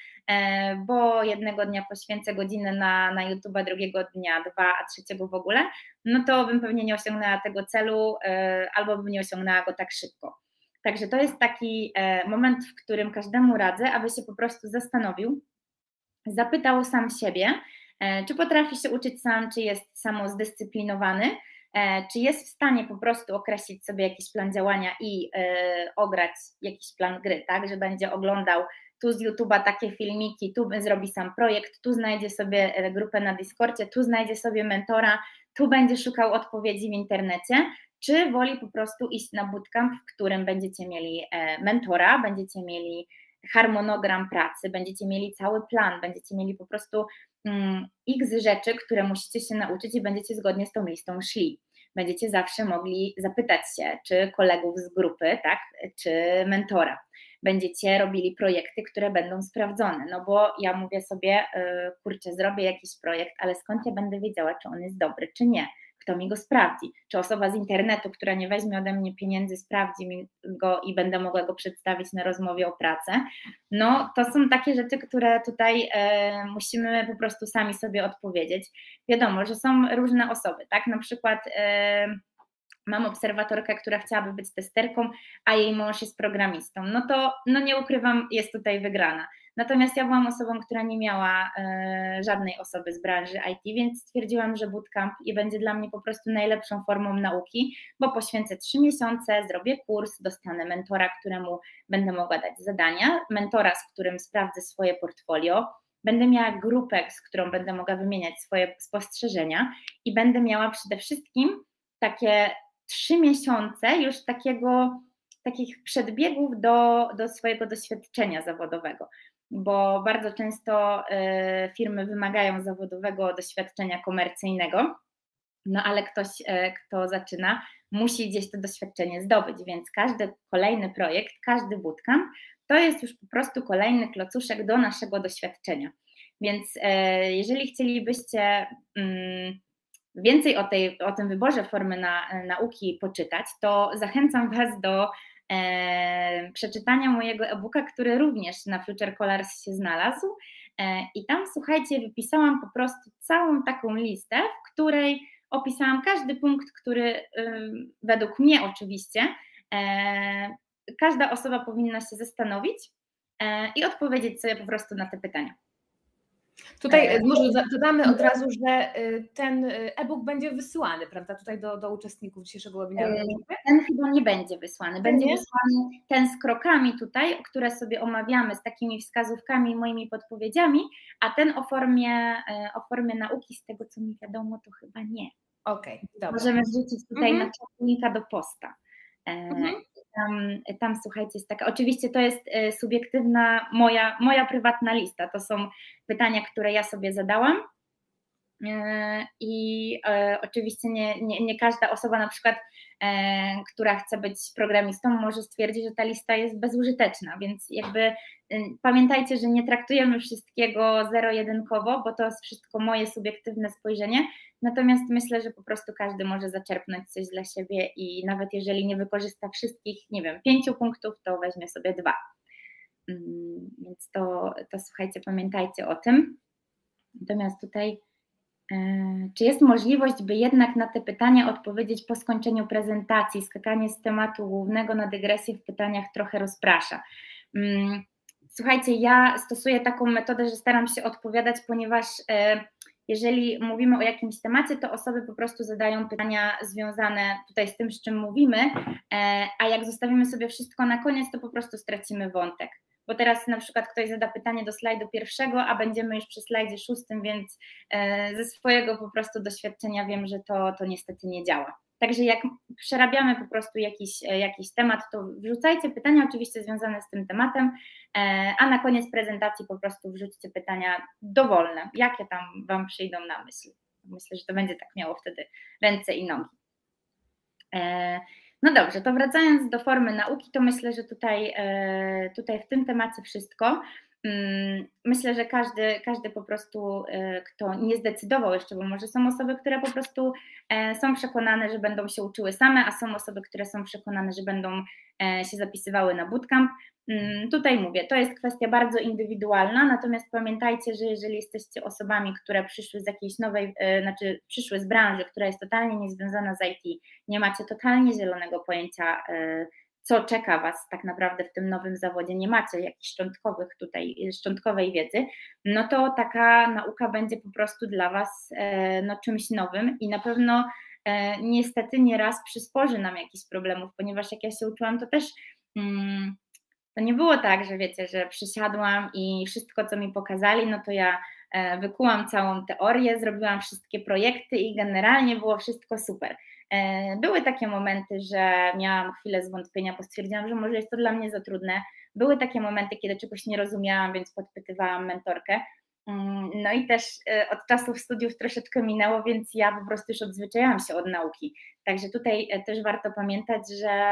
[SPEAKER 2] bo jednego dnia poświęcę godzinę na, na YouTube'a, drugiego dnia dwa, a trzeciego w ogóle, no to bym pewnie nie osiągnęła tego celu albo bym nie osiągnęła go tak szybko. Także to jest taki moment, w którym każdemu radzę, aby się po prostu zastanowił, zapytał sam siebie, czy potrafi się uczyć sam, czy jest samozdyscyplinowany, czy jest w stanie po prostu określić sobie jakiś plan działania i ograć jakiś plan gry, tak, że będzie oglądał tu z YouTube'a takie filmiki, tu zrobi sam projekt, tu znajdzie sobie grupę na Discordzie, tu znajdzie sobie mentora, tu będzie szukał odpowiedzi w internecie, czy woli po prostu iść na bootcamp, w którym będziecie mieli mentora, będziecie mieli harmonogram pracy, będziecie mieli cały plan, będziecie mieli po prostu mm, x rzeczy, które musicie się nauczyć i będziecie zgodnie z tą listą szli. Będziecie zawsze mogli zapytać się, czy kolegów z grupy, tak, czy mentora. Będziecie robili projekty, które będą sprawdzone, no bo ja mówię sobie, yy, kurczę, zrobię jakiś projekt, ale skąd ja będę wiedziała, czy on jest dobry, czy nie? Kto mi go sprawdzi? Czy osoba z internetu, która nie weźmie ode mnie pieniędzy, sprawdzi mi go i będę mogła go przedstawić na rozmowie o pracę? No to są takie rzeczy, które tutaj e, musimy po prostu sami sobie odpowiedzieć. Wiadomo, że są różne osoby, tak? Na przykład e, mam obserwatorkę, która chciałaby być testerką, a jej mąż jest programistą. No to, no nie ukrywam, jest tutaj wygrana. Natomiast ja byłam osobą, która nie miała e, żadnej osoby z branży I T, więc stwierdziłam, że bootcamp i będzie dla mnie po prostu najlepszą formą nauki, bo poświęcę trzy miesiące, zrobię kurs, dostanę mentora, któremu będę mogła dać zadania, mentora, z którym sprawdzę swoje portfolio, będę miała grupę, z którą będę mogła wymieniać swoje spostrzeżenia i będę miała przede wszystkim takie trzy miesiące już takiego takich przedbiegów do, do swojego doświadczenia zawodowego, bo bardzo często y, firmy wymagają zawodowego doświadczenia komercyjnego, no ale ktoś, y, kto zaczyna, musi gdzieś to doświadczenie zdobyć, więc każdy kolejny projekt, każdy bootcamp to jest już po prostu kolejny klocuszek do naszego doświadczenia. Więc y, jeżeli chcielibyście y, więcej o, tej, o tym wyborze formy na, nauki poczytać, to zachęcam Was do e, przeczytania mojego e-booka, który również na Future Colors się znalazł e, i tam, słuchajcie, wypisałam po prostu całą taką listę, w której opisałam każdy punkt, który y, według mnie oczywiście e, każda osoba powinna się zastanowić e, i odpowiedzieć sobie po prostu na te pytania.
[SPEAKER 1] Tutaj może dodamy od razu, że ten e-book będzie wysyłany, prawda, tutaj do, do uczestników dzisiejszego webinaru.
[SPEAKER 2] Ten chyba nie będzie wysłany, będzie nie? wysłany ten z krokami tutaj, które sobie omawiamy, z takimi wskazówkami i moimi podpowiedziami, a ten o formie, o formie nauki, z tego co mi wiadomo, to chyba nie.
[SPEAKER 1] Okej, okay, dobra.
[SPEAKER 2] Możemy wrzucić tutaj mhm. na czat linka do posta. Mhm. Tam, tam słuchajcie, jest taka, oczywiście to jest subiektywna moja, moja prywatna lista, to są pytania, które ja sobie zadałam i e, oczywiście nie, nie, nie każda osoba na przykład, e, która chce być programistą, może stwierdzić, że ta lista jest bezużyteczna, więc jakby e, pamiętajcie, że nie traktujemy wszystkiego zero-jedynkowo, bo to jest wszystko moje subiektywne spojrzenie, natomiast myślę, że po prostu każdy może zaczerpnąć coś dla siebie i nawet jeżeli nie wykorzysta wszystkich, nie wiem, pięciu punktów, to weźmie sobie dwa. Więc to, to słuchajcie, pamiętajcie o tym. Natomiast tutaj czy jest możliwość, by jednak na te pytania odpowiedzieć po skończeniu prezentacji? Skakanie z tematu głównego na dygresję w pytaniach trochę rozprasza. Słuchajcie, ja stosuję taką metodę, że staram się odpowiadać, ponieważ jeżeli mówimy o jakimś temacie, to osoby po prostu zadają pytania związane tutaj z tym, z czym mówimy, a jak zostawimy sobie wszystko na koniec, to po prostu stracimy wątek. Bo teraz na przykład ktoś zada pytanie do slajdu pierwszego, a będziemy już przy slajdzie szóstym, więc ze swojego po prostu doświadczenia wiem, że to, to niestety nie działa. Także jak przerabiamy po prostu jakiś, jakiś temat, to wrzucajcie pytania oczywiście związane z tym tematem, a na koniec prezentacji po prostu wrzućcie pytania dowolne, jakie tam Wam przyjdą na myśl. Myślę, że to będzie tak miało wtedy ręce i nogi. No dobrze, to wracając do formy nauki, to myślę, że tutaj, tutaj w tym temacie wszystko. Myślę, że każdy, każdy po prostu, kto nie zdecydował jeszcze, bo może są osoby, które po prostu są przekonane, że będą się uczyły same, a są osoby, które są przekonane, że będą się zapisywały na bootcamp. Tutaj mówię, to jest kwestia bardzo indywidualna, natomiast pamiętajcie, że jeżeli jesteście osobami, które przyszły z jakiejś nowej, znaczy przyszły z branży, która jest totalnie niezwiązana z I T, nie macie totalnie zielonego pojęcia, co czeka Was tak naprawdę w tym nowym zawodzie, nie macie jakichś szczątkowych tutaj, szczątkowej wiedzy, no to taka nauka będzie po prostu dla Was no, czymś nowym i na pewno niestety nieraz przysporzy nam jakichś problemów, ponieważ jak ja się uczyłam, to też hmm, to nie było tak, że wiecie, że przysiadłam i wszystko, co mi pokazali, no to ja wykułam całą teorię, zrobiłam wszystkie projekty i generalnie było wszystko super. Były takie momenty, że miałam chwilę zwątpienia, bo stwierdziłam, że może jest to dla mnie za trudne. Były takie momenty, kiedy czegoś nie rozumiałam, więc podpytywałam mentorkę. No i też od czasów studiów troszeczkę minęło, więc ja po prostu już odzwyczaiłam się od nauki. Także tutaj też warto pamiętać, że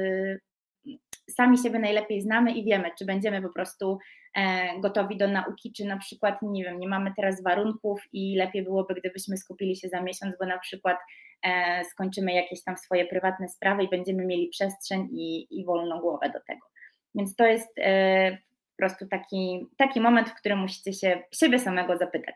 [SPEAKER 2] sami siebie najlepiej znamy i wiemy, czy będziemy po prostu gotowi do nauki, czy na przykład, nie wiem, nie mamy teraz warunków i lepiej byłoby, gdybyśmy skupili się za miesiąc, bo na przykład skończymy jakieś tam swoje prywatne sprawy i będziemy mieli przestrzeń i, i wolną głowę do tego. Więc to jest po prostu taki, taki moment, w którym musicie się siebie samego zapytać.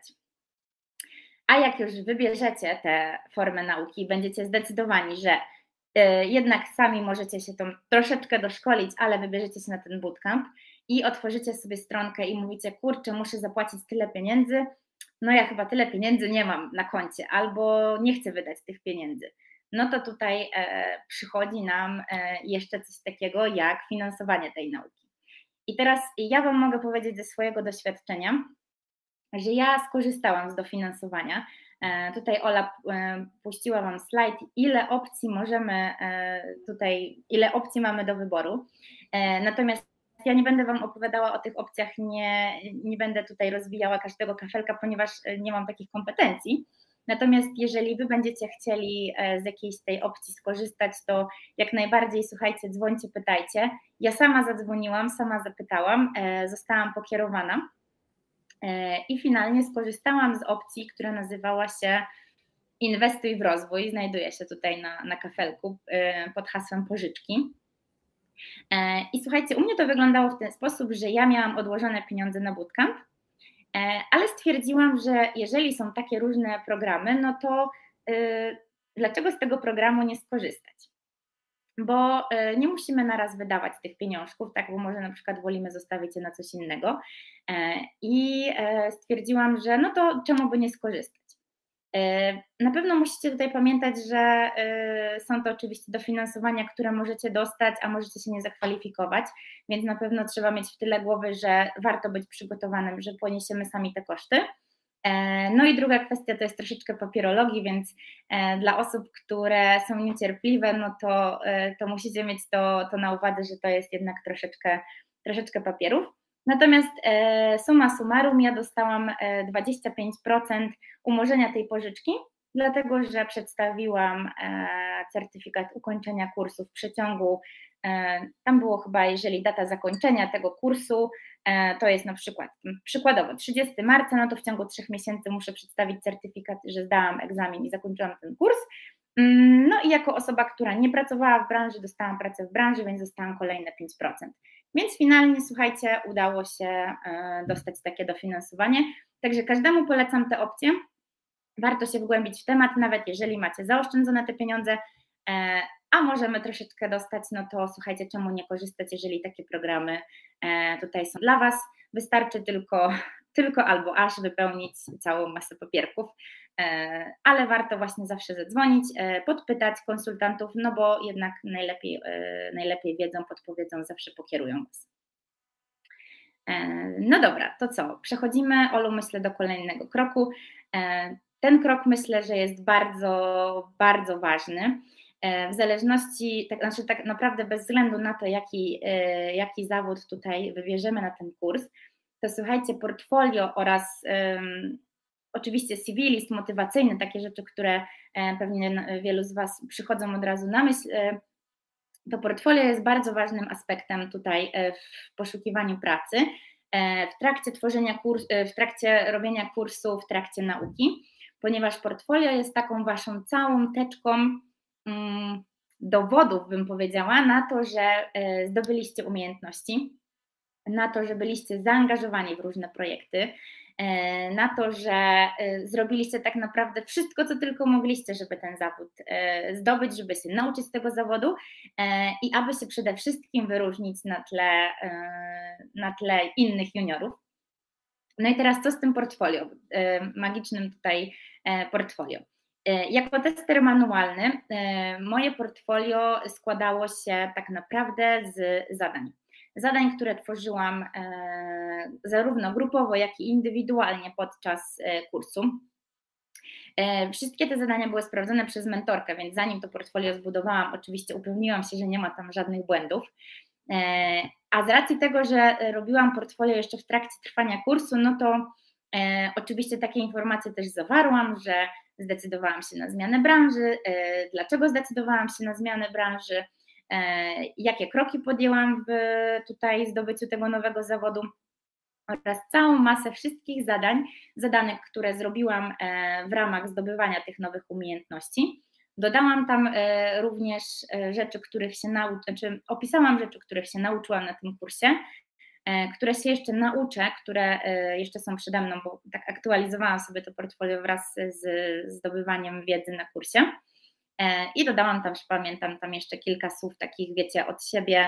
[SPEAKER 2] A jak już wybierzecie tę formę nauki, będziecie zdecydowani, że jednak sami możecie się tam troszeczkę doszkolić, ale wybierzecie się na ten bootcamp i otworzycie sobie stronkę i mówicie, kurczę, muszę zapłacić tyle pieniędzy, no ja chyba tyle pieniędzy nie mam na koncie albo nie chcę wydać tych pieniędzy. No to tutaj e, przychodzi nam e, jeszcze coś takiego jak finansowanie tej nauki. I teraz ja Wam mogę powiedzieć ze swojego doświadczenia, że ja skorzystałam z dofinansowania. Tutaj Ola puściła Wam slajd, ile opcji możemy tutaj, ile opcji mamy do wyboru. Natomiast ja nie będę Wam opowiadała o tych opcjach, nie, nie będę tutaj rozwijała każdego kafelka, ponieważ nie mam takich kompetencji. Natomiast jeżeli Wy będziecie chcieli z jakiejś z tej opcji skorzystać, to jak najbardziej, słuchajcie, dzwońcie, pytajcie. Ja sama zadzwoniłam, sama zapytałam, zostałam pokierowana i finalnie skorzystałam z opcji, która nazywała się Inwestuj w rozwój, znajduje się tutaj na, na kafelku pod hasłem pożyczki. I słuchajcie, u mnie to wyglądało w ten sposób, że ja miałam odłożone pieniądze na bootcamp, ale stwierdziłam, że jeżeli są takie różne programy, no to yy, dlaczego z tego programu nie skorzystać? Bo yy, nie musimy naraz wydawać tych pieniążków, tak, bo może na przykład wolimy zostawić je na coś innego yy, i yy, stwierdziłam, że no to czemu by nie skorzystać? Na pewno musicie tutaj pamiętać, że są to oczywiście dofinansowania, które możecie dostać, a możecie się nie zakwalifikować, więc na pewno trzeba mieć w tyle głowy, że warto być przygotowanym, że poniesiemy sami te koszty. No i druga kwestia to jest troszeczkę papierologii, więc dla osób, które są niecierpliwe, no to, to musicie mieć to, to na uwadze, że to jest jednak troszeczkę, troszeczkę papierów. Natomiast e, summa summarum ja dostałam dwadzieścia pięć procent umorzenia tej pożyczki, dlatego że przedstawiłam e, certyfikat ukończenia kursu w przeciągu, e, tam było chyba, jeżeli data zakończenia tego kursu e, to jest na przykład, przykładowo trzydziestego marca, no to w ciągu trzech miesięcy muszę przedstawić certyfikat, że zdałam egzamin i zakończyłam ten kurs. No i jako osoba, która nie pracowała w branży, dostałam pracę w branży, więc dostałam kolejne pięć procent. Więc finalnie, słuchajcie, udało się dostać takie dofinansowanie. Także każdemu polecam te opcje. Warto się wgłębić w temat, nawet jeżeli macie zaoszczędzone te pieniądze, a możemy troszeczkę dostać, no to słuchajcie, czemu nie korzystać, jeżeli takie programy tutaj są dla Was. Wystarczy tylko, tylko albo aż wypełnić całą masę papierków, ale warto właśnie zawsze zadzwonić, podpytać konsultantów, no bo jednak najlepiej, najlepiej wiedzą, podpowiedzą, zawsze pokierują Was. No dobra, to co? Przechodzimy, Olu, myślę, do kolejnego kroku. Ten krok myślę, że jest bardzo, bardzo ważny. W zależności, tak, znaczy tak naprawdę bez względu na to, jaki, jaki zawód tutaj wybierzemy na ten kurs, to słuchajcie, portfolio oraz um, oczywiście C V, list motywacyjny, takie rzeczy, które pewnie wielu z Was przychodzą od razu na myśl, to portfolio jest bardzo ważnym aspektem tutaj w poszukiwaniu pracy, w trakcie tworzenia kursu, w trakcie robienia kursu, w trakcie nauki, ponieważ portfolio jest taką Waszą całą teczką um, dowodów, bym powiedziała, na to, że zdobyliście umiejętności, na to, że byliście zaangażowani w różne projekty, na to, że zrobiliście tak naprawdę wszystko, co tylko mogliście, żeby ten zawód zdobyć, żeby się nauczyć tego zawodu i aby się przede wszystkim wyróżnić na tle, na tle innych juniorów. No i teraz co z tym portfolio, magicznym tutaj portfolio? Jako tester manualny moje portfolio składało się tak naprawdę z zadań. Zadań, które tworzyłam e, zarówno grupowo, jak i indywidualnie podczas e, kursu. E, wszystkie te zadania były sprawdzone przez mentorkę, więc zanim to portfolio zbudowałam, oczywiście upewniłam się, że nie ma tam żadnych błędów. E, a z racji tego, że robiłam portfolio jeszcze w trakcie trwania kursu, no to e, oczywiście takie informacje też zawarłam, że zdecydowałam się na zmianę branży, e, dlaczego zdecydowałam się na zmianę branży, jakie kroki podjęłam w tutaj zdobyciu tego nowego zawodu oraz całą masę wszystkich zadań, zadanych, które zrobiłam w ramach zdobywania tych nowych umiejętności. Dodałam tam również rzeczy, których się nauczyłam, znaczy opisałam rzeczy, których się nauczyłam na tym kursie, które się jeszcze nauczę, które jeszcze są przede mną, bo tak aktualizowałam sobie to portfolio wraz z zdobywaniem wiedzy na kursie. I dodałam tam, pamiętam, tam jeszcze kilka słów takich, wiecie, od siebie,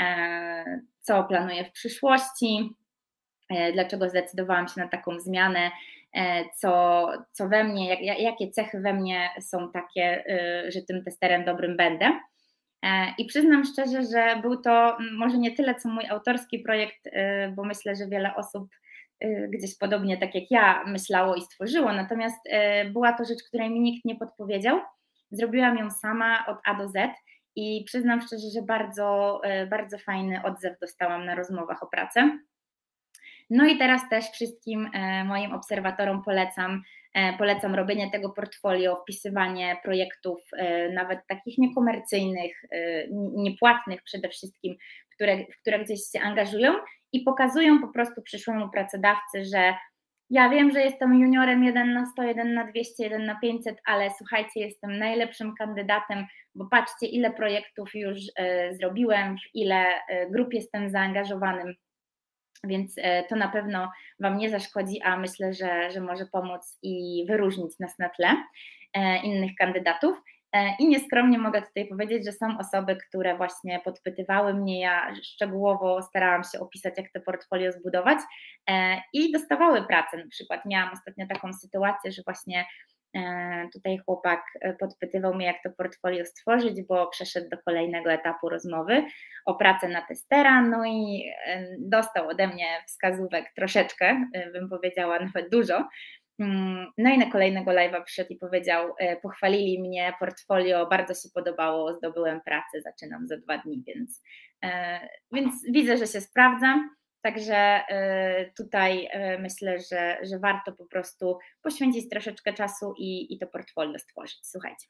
[SPEAKER 2] co planuję w przyszłości, dlaczego zdecydowałam się na taką zmianę, co, co we mnie, jak, jakie cechy we mnie są takie, że tym testerem dobrym będę. I przyznam szczerze, że był to może nie tyle co mój autorski projekt, bo myślę, że wiele osób gdzieś podobnie tak jak ja myślało i stworzyło, natomiast była to rzecz, której mi nikt nie podpowiedział. Zrobiłam ją sama od A do Z i przyznam szczerze, że bardzo, bardzo fajny odzew dostałam na rozmowach o pracę. No i teraz też wszystkim moim obserwatorom polecam, polecam robienie tego portfolio, wpisywanie projektów, nawet takich niekomercyjnych, niepłatnych przede wszystkim, które, w które gdzieś się angażują i pokazują po prostu przyszłemu pracodawcy, że ja wiem, że jestem juniorem jeden na sto, jeden na dwieście, jeden na pięćset, ale słuchajcie, jestem najlepszym kandydatem, bo patrzcie, ile projektów już zrobiłem, w ile grup jestem zaangażowanym. Więc to na pewno Wam nie zaszkodzi, a myślę, że, że może pomóc i wyróżnić nas na tle innych kandydatów. I nieskromnie mogę tutaj powiedzieć, że są osoby, które właśnie podpytywały mnie, ja szczegółowo starałam się opisać, jak to portfolio zbudować i dostawały pracę. Na przykład miałam ostatnio taką sytuację, że właśnie tutaj chłopak podpytywał mnie, jak to portfolio stworzyć, bo przeszedł do kolejnego etapu rozmowy o pracę na testera, no i dostał ode mnie wskazówek troszeczkę, bym powiedziała nawet dużo. No i na kolejnego live'a przyszedł i powiedział, pochwalili mnie, portfolio, bardzo się podobało, zdobyłem pracę, zaczynam za dwa dni, więc, więc widzę, że się sprawdza. Także tutaj myślę, że, że warto po prostu poświęcić troszeczkę czasu i, i to portfolio stworzyć. Słuchajcie.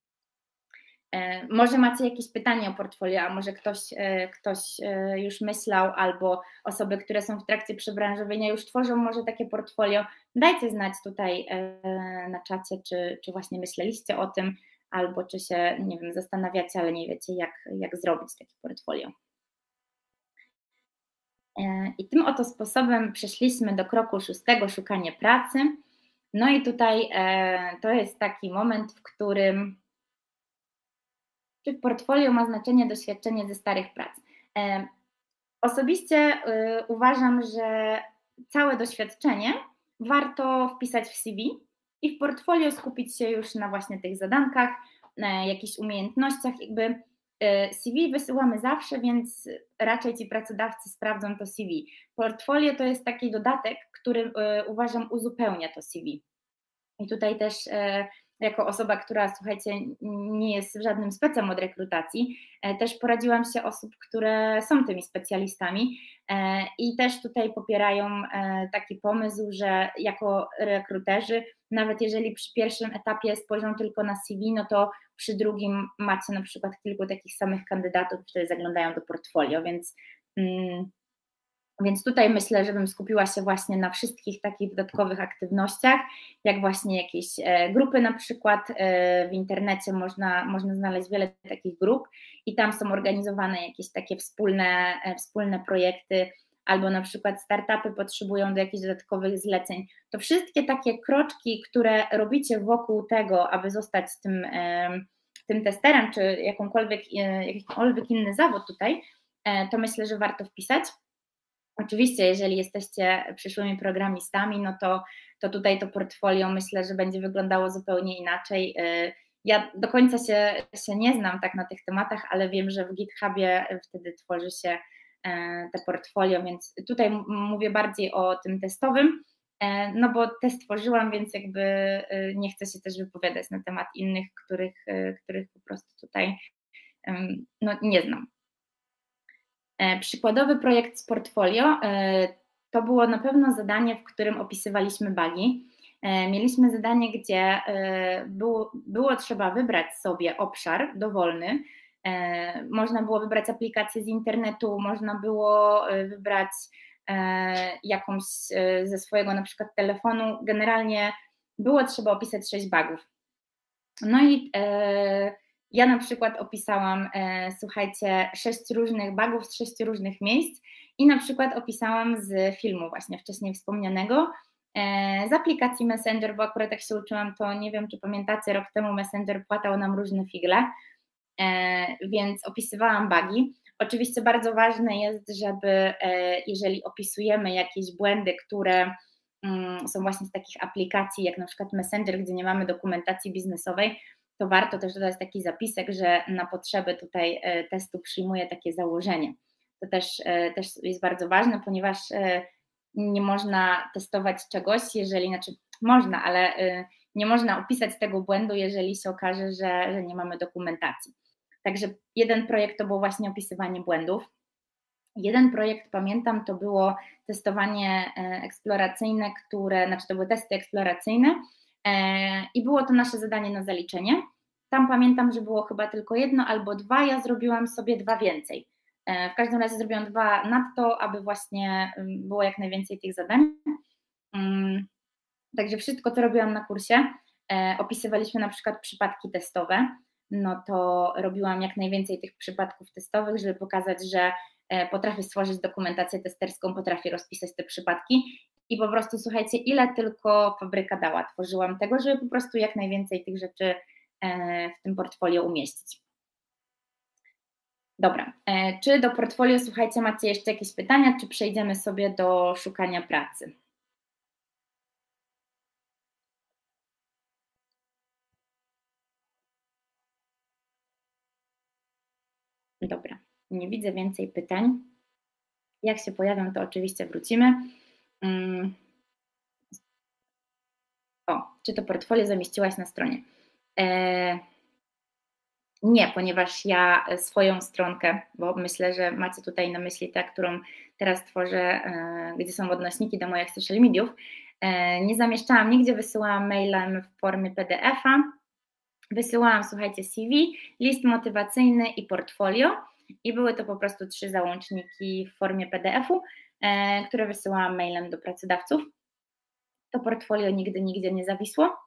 [SPEAKER 2] Może macie jakieś pytanie o portfolio, a może ktoś, ktoś już myślał, albo osoby, które są w trakcie przebranżowienia już tworzą może takie portfolio. Dajcie znać tutaj na czacie, czy, czy właśnie myśleliście o tym, albo czy się, nie wiem, zastanawiacie, ale nie wiecie, jak, jak zrobić takie portfolio. I tym oto sposobem przeszliśmy do kroku szóstego, szukanie pracy. No i tutaj to jest taki moment, w którym czy w portfolio ma znaczenie doświadczenie ze starych prac. Osobiście uważam, że całe doświadczenie warto wpisać w C V i w portfolio skupić się już na właśnie tych zadankach, na jakichś umiejętnościach, jakby C V wysyłamy zawsze, więc raczej ci pracodawcy sprawdzą to C V. Portfolio to jest taki dodatek, który uważam uzupełnia to C V. I tutaj też jako osoba, która, słuchajcie, nie jest żadnym specem od rekrutacji, też poradziłam się osób, które są tymi specjalistami i też tutaj popierają taki pomysł, że jako rekruterzy, nawet jeżeli przy pierwszym etapie spojrzą tylko na C V, no to przy drugim macie na przykład kilku takich samych kandydatów, które zaglądają do portfolio, więc mm, Więc tutaj myślę, żebym skupiła się właśnie na wszystkich takich dodatkowych aktywnościach, jak właśnie jakieś grupy na przykład, w internecie można, można znaleźć wiele takich grup i tam są organizowane jakieś takie wspólne, wspólne projekty, albo na przykład startupy potrzebują do jakichś dodatkowych zleceń. To wszystkie takie kroczki, które robicie wokół tego, aby zostać tym, tym testerem, czy jakąkolwiek, jakikolwiek inny zawód tutaj, to myślę, że warto wpisać. Oczywiście, jeżeli jesteście przyszłymi programistami, no to, to tutaj to portfolio myślę, że będzie wyglądało zupełnie inaczej. Ja do końca się, się nie znam tak na tych tematach, ale wiem, że w GitHubie wtedy tworzy się te portfolio, więc tutaj mówię bardziej o tym testowym, no bo test tworzyłam, więc jakby nie chcę się też wypowiadać na temat innych, których, których po prostu tutaj no, nie znam. Przykładowy projekt z portfolio to było na pewno zadanie, w którym opisywaliśmy bugi. Mieliśmy zadanie, gdzie było, było trzeba wybrać sobie obszar dowolny. Można było wybrać aplikację z internetu, można było wybrać jakąś ze swojego na przykład telefonu. Generalnie było trzeba opisać sześć bugów. No i ja na przykład opisałam, e, słuchajcie, sześć różnych bugów z sześciu różnych miejsc i na przykład opisałam z filmu właśnie wcześniej wspomnianego, e, z aplikacji Messenger, bo akurat jak się uczyłam, to nie wiem, czy pamiętacie, rok temu Messenger płatał nam różne figle, e, więc opisywałam bugi. Oczywiście bardzo ważne jest, żeby e, jeżeli opisujemy jakieś błędy, które mm, są właśnie z takich aplikacji, jak na przykład Messenger, gdzie nie mamy dokumentacji biznesowej, to warto też dodać taki zapisek, że na potrzeby tutaj testu przyjmuję takie założenie. To też, też jest bardzo ważne, ponieważ nie można testować czegoś, jeżeli, znaczy można, ale nie można opisać tego błędu, jeżeli się okaże, że, że nie mamy dokumentacji. Także jeden projekt to było właśnie opisywanie błędów. Jeden projekt, pamiętam, to było testowanie eksploracyjne, które, znaczy to były testy eksploracyjne i było to nasze zadanie na zaliczenie. Tam pamiętam, że było chyba tylko jedno albo dwa, ja zrobiłam sobie dwa więcej. W każdym razie zrobiłam dwa nadto, aby właśnie było jak najwięcej tych zadań. Także wszystko, co robiłam na kursie, opisywaliśmy na przykład przypadki testowe, no to robiłam jak najwięcej tych przypadków testowych, żeby pokazać, że potrafię stworzyć dokumentację testerską, potrafię rozpisać te przypadki i po prostu słuchajcie, ile tylko fabryka dała, tworzyłam tego, żeby po prostu jak najwięcej tych rzeczy w tym portfolio umieścić. Dobra, czy do portfolio, słuchajcie, macie jeszcze jakieś pytania, czy przejdziemy sobie do szukania pracy? Dobra, nie widzę więcej pytań. Jak się pojawią, to oczywiście wrócimy. O, czy to portfolio zamieściłaś na stronie? Eee, nie, ponieważ ja swoją stronkę, bo myślę, że macie tutaj na myśli tę, którą teraz tworzę, e, gdzie są odnośniki do moich social mediów, e, nie zamieszczałam nigdzie, wysyłałam mailem w formie P D F-a, wysyłałam, słuchajcie, C V, list motywacyjny i portfolio i były to po prostu trzy załączniki w formie P D F-u, e, które wysyłałam mailem do pracodawców. To portfolio nigdy nigdzie nie zawisło.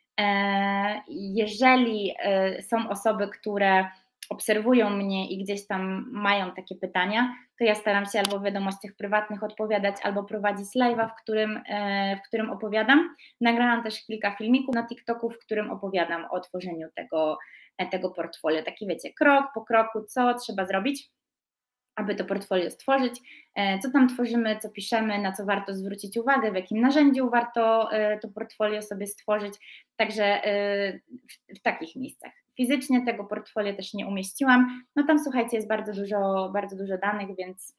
[SPEAKER 2] Jeżeli są osoby, które obserwują mnie i gdzieś tam mają takie pytania, to ja staram się albo w wiadomościach prywatnych odpowiadać, albo prowadzić live'a, w którym, w którym opowiadam. Nagrałam też kilka filmików na TikToku, w którym opowiadam o tworzeniu tego, tego portfolio. Taki wiecie, krok po kroku, co trzeba zrobić, aby to portfolio stworzyć, co tam tworzymy, co piszemy, na co warto zwrócić uwagę, w jakim narzędziu warto to portfolio sobie stworzyć, także w, w takich miejscach. Fizycznie tego portfolio też nie umieściłam, no tam słuchajcie, jest bardzo dużo, bardzo dużo danych, więc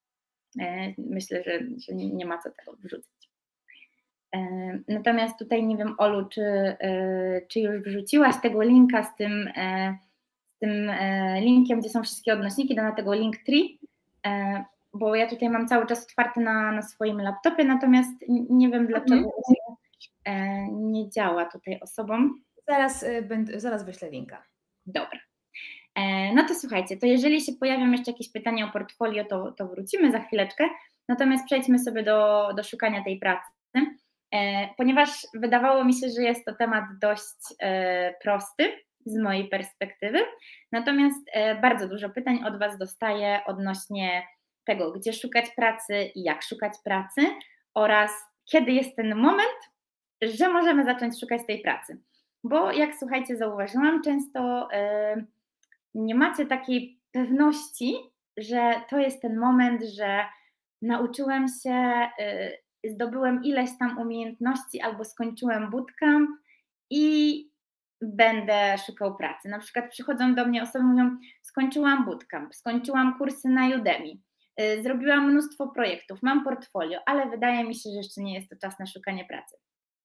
[SPEAKER 2] myślę, że, że nie ma co tego wrzucić. Natomiast tutaj nie wiem, Olu, czy, czy już wrzuciłaś tego linka z tym tym linkiem, gdzie są wszystkie odnośniki, do tego Linktree, bo ja tutaj mam cały czas otwarty na, na swoim laptopie, natomiast nie wiem dlaczego mhm. nie działa tutaj osobom.
[SPEAKER 1] Zaraz, zaraz wyślę linka.
[SPEAKER 2] Dobra. No to słuchajcie, to jeżeli się pojawią jeszcze jakieś pytania o portfolio, to, to wrócimy za chwileczkę, natomiast przejdźmy sobie do, do szukania tej pracy, ponieważ wydawało mi się, że jest to temat dość prosty, z mojej perspektywy, natomiast bardzo dużo pytań od Was dostaję odnośnie tego, gdzie szukać pracy i jak szukać pracy oraz kiedy jest ten moment, że możemy zacząć szukać tej pracy, bo jak słuchajcie zauważyłam, często nie macie takiej pewności, że to jest ten moment, że nauczyłem się, zdobyłem ileś tam umiejętności albo skończyłem bootcamp i będę szukał pracy. Na przykład przychodzą do mnie osoby, mówią, skończyłam bootcamp, skończyłam kursy na Udemy, zrobiłam mnóstwo projektów, mam portfolio, ale wydaje mi się, że jeszcze nie jest to czas na szukanie pracy.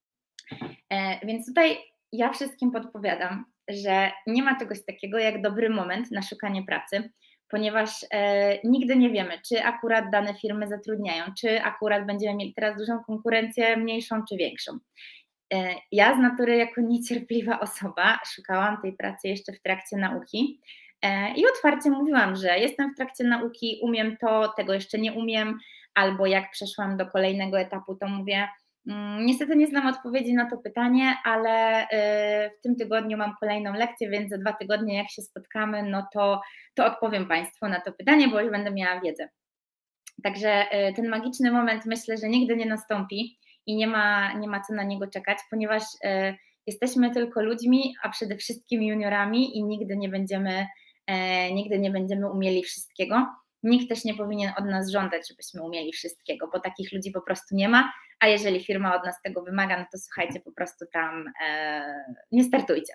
[SPEAKER 2] Więc tutaj ja wszystkim podpowiadam, że nie ma czegoś takiego jak dobry moment na szukanie pracy, ponieważ nigdy nie wiemy, czy akurat dane firmy zatrudniają, czy akurat będziemy mieli teraz dużą konkurencję, mniejszą czy większą. Ja z natury jako niecierpliwa osoba szukałam tej pracy jeszcze w trakcie nauki i otwarcie mówiłam, że jestem w trakcie nauki, umiem to, tego jeszcze nie umiem, albo jak przeszłam do kolejnego etapu, to mówię, niestety nie znam odpowiedzi na to pytanie, ale w tym tygodniu mam kolejną lekcję, więc za dwa tygodnie jak się spotkamy, no to, to odpowiem Państwu na to pytanie, bo już będę miała wiedzę. Także ten magiczny moment myślę, że nigdy nie nastąpi i nie ma, nie ma co na niego czekać, ponieważ y, jesteśmy tylko ludźmi, a przede wszystkim juniorami i nigdy nie będziemy, y, nigdy nie będziemy umieli wszystkiego. Nikt też nie powinien od nas żądać, żebyśmy umieli wszystkiego, bo takich ludzi po prostu nie ma, a jeżeli firma od nas tego wymaga, no to słuchajcie, po prostu tam y, nie startujcie.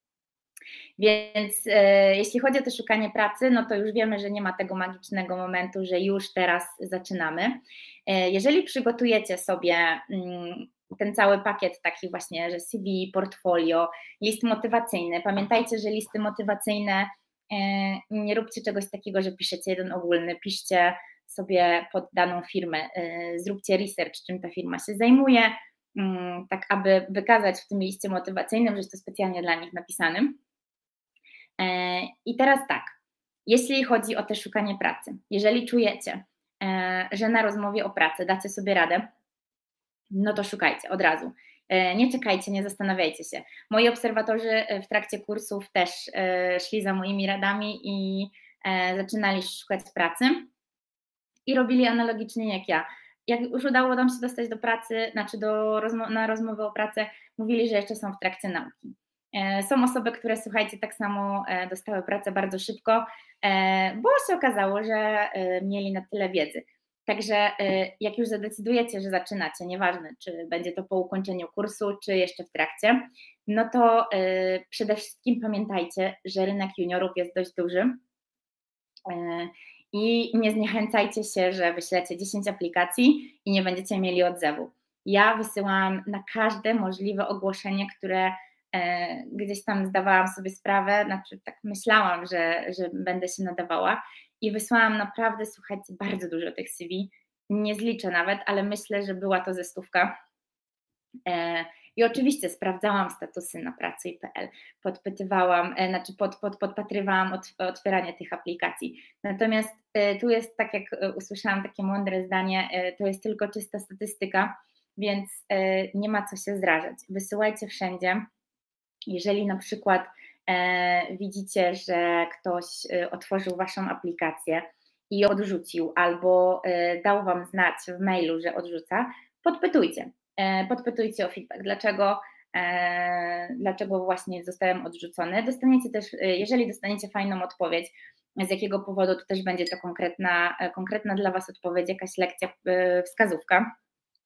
[SPEAKER 2] Więc e, jeśli chodzi o to szukanie pracy, no to już wiemy, że nie ma tego magicznego momentu, że już teraz zaczynamy. Jeżeli przygotujecie sobie ten cały pakiet taki właśnie, że C V, portfolio, list motywacyjny, pamiętajcie, że listy motywacyjne, nie róbcie czegoś takiego, że piszecie jeden ogólny, piszcie sobie pod daną firmę, zróbcie research, czym ta firma się zajmuje, tak aby wykazać w tym liście motywacyjnym, że jest to specjalnie dla nich napisanym. I teraz tak, jeśli chodzi o te szukanie pracy, jeżeli czujecie, że na rozmowie o pracę dacie sobie radę, no to szukajcie od razu. Nie czekajcie, nie zastanawiajcie się. Moi obserwatorzy w trakcie kursów też szli za moimi radami i zaczynali szukać pracy i robili analogicznie jak ja. Jak już udało nam się dostać do pracy, znaczy do rozmo- na rozmowę o pracę, mówili, że jeszcze są w trakcie nauki. Są osoby, które, słuchajcie, tak samo dostały pracę bardzo szybko, bo się okazało, że mieli na tyle wiedzy. Także jak już zadecydujecie, że zaczynacie, nieważne, czy będzie to po ukończeniu kursu, czy jeszcze w trakcie, no to przede wszystkim pamiętajcie, że rynek juniorów jest dość duży i nie zniechęcajcie się, że wyślecie dziesięć aplikacji i nie będziecie mieli odzewu. Ja wysyłam na każde możliwe ogłoszenie, które gdzieś tam zdawałam sobie sprawę, znaczy tak myślałam, że, że będę się nadawała i wysłałam naprawdę, słuchajcie, bardzo dużo tych C V, nie zliczę nawet, ale myślę, że była to ze stówka. I oczywiście sprawdzałam statusy na pracy kropka p l, podpytywałam, znaczy pod, pod, podpatrywałam otwieranie tych aplikacji. Natomiast tu jest, tak jak usłyszałam takie mądre zdanie, to jest tylko czysta statystyka, więc nie ma co się zrażać. Wysyłajcie wszędzie. Jeżeli na przykład e, widzicie, że ktoś e, otworzył Waszą aplikację i odrzucił albo e, dał Wam znać w mailu, że odrzuca, podpytujcie. E, podpytujcie o feedback. Dlaczego, e, dlaczego właśnie zostałem odrzucony? Dostaniecie też, e, jeżeli dostaniecie fajną odpowiedź, z jakiego powodu, to też będzie to konkretna, e, konkretna dla Was odpowiedź, jakaś lekcja, e, wskazówka.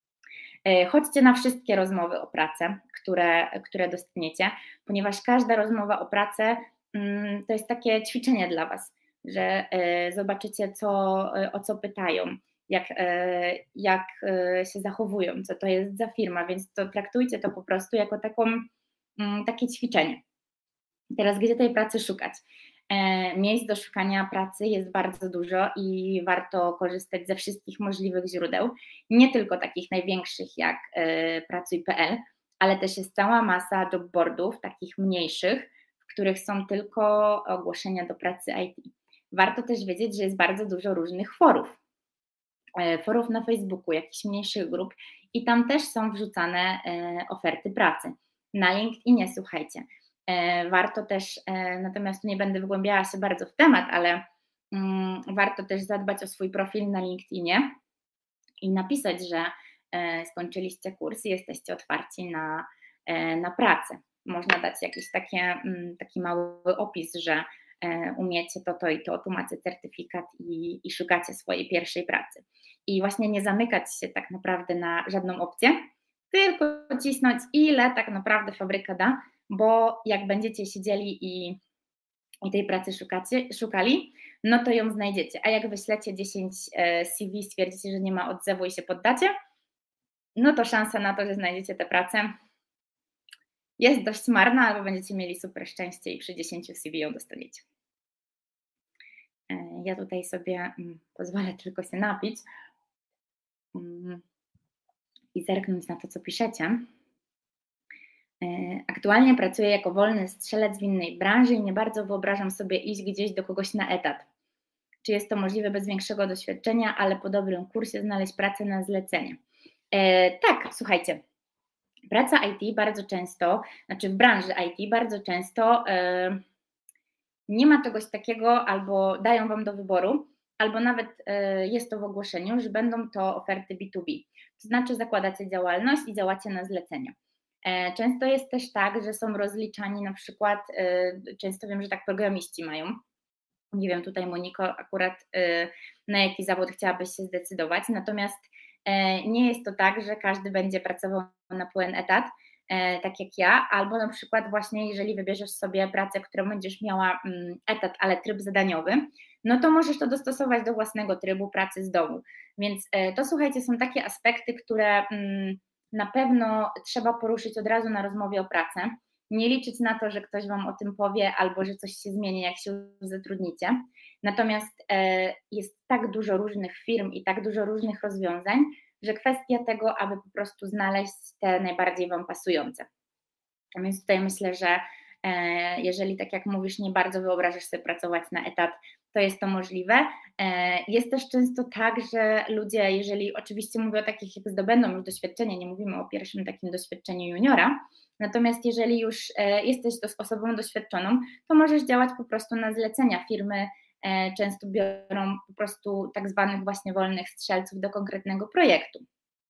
[SPEAKER 2] Chodźcie na wszystkie rozmowy o pracę, które, które dostaniecie, ponieważ każda rozmowa o pracę to jest takie ćwiczenie dla Was, że zobaczycie, co, o co pytają, jak, jak się zachowują, co to jest za firma, więc to traktujcie to po prostu jako taką, takie ćwiczenie. Teraz gdzie tej pracy szukać? Miejsc do szukania pracy jest bardzo dużo i warto korzystać ze wszystkich możliwych źródeł, nie tylko takich największych jak pracuj kropka p l, ale też jest cała masa jobboardów, takich mniejszych, w których są tylko ogłoszenia do pracy I T. Warto też wiedzieć, że jest bardzo dużo różnych forów, forów na Facebooku, jakichś mniejszych grup i tam też są wrzucane oferty pracy. Na LinkedInie, słuchajcie, warto też, natomiast tu nie będę wgłębiała się bardzo w temat, ale um, warto też zadbać o swój profil na LinkedInie i napisać, że e, skończyliście kurs i jesteście otwarci na, e, na pracę. Można dać jakiś takie, um, taki mały opis, że e, umiecie to, to i to, tu macie certyfikat i, i szukacie swojej pierwszej pracy. I właśnie nie zamykać się tak naprawdę na żadną opcję, tylko cisnąć, ile tak naprawdę fabryka da, bo jak będziecie siedzieli i, i tej pracy szukacie, szukali, no to ją znajdziecie, a jak wyślecie dziesięć C V, stwierdzicie, że nie ma odzewu i się poddacie, no to szansa na to, że znajdziecie tę pracę jest dość marna, albo będziecie mieli super szczęście i przy dziesięciu C V ją dostaniecie. Ja tutaj sobie pozwolę tylko się napić i zerknąć na to, co piszecie. Aktualnie pracuję jako wolny strzelec w innej branży i nie bardzo wyobrażam sobie iść gdzieś do kogoś na etat. Czy jest to możliwe bez większego doświadczenia, ale po dobrym kursie znaleźć pracę na zlecenie? E, tak, słuchajcie, praca I T bardzo często, znaczy w branży I T bardzo często e, nie ma czegoś takiego, albo dają Wam do wyboru, albo nawet e, jest to w ogłoszeniu, że będą to oferty B dwa B. To znaczy zakładacie działalność i działacie na zlecenie. Często jest też tak, że są rozliczani na przykład, często wiem, że tak programiści mają, nie wiem tutaj Moniko akurat na jaki zawód chciałabyś się zdecydować, natomiast nie jest to tak, że każdy będzie pracował na pełen etat, tak jak ja, albo na przykład właśnie jeżeli wybierzesz sobie pracę, którą będziesz miała etat, ale tryb zadaniowy, no to możesz to dostosować do własnego trybu pracy z domu. Więc to, słuchajcie, są takie aspekty, które na pewno trzeba poruszyć od razu na rozmowie o pracę. Nie liczyć na to, że ktoś Wam o tym powie albo że coś się zmieni, jak się zatrudnicie. Natomiast jest tak dużo różnych firm i tak dużo różnych rozwiązań, że kwestia tego, aby po prostu znaleźć te najbardziej Wam pasujące. Więc tutaj myślę, że jeżeli, tak jak mówisz, nie bardzo wyobrażasz sobie pracować na etat, to jest to możliwe. Jest też często tak, że ludzie, jeżeli oczywiście mówię o takich, jak zdobędą już doświadczenie, nie mówimy o pierwszym takim doświadczeniu juniora, natomiast jeżeli już jesteś osobą doświadczoną, to możesz działać po prostu na zlecenia. Firmy często biorą po prostu tak zwanych właśnie wolnych strzelców do konkretnego projektu.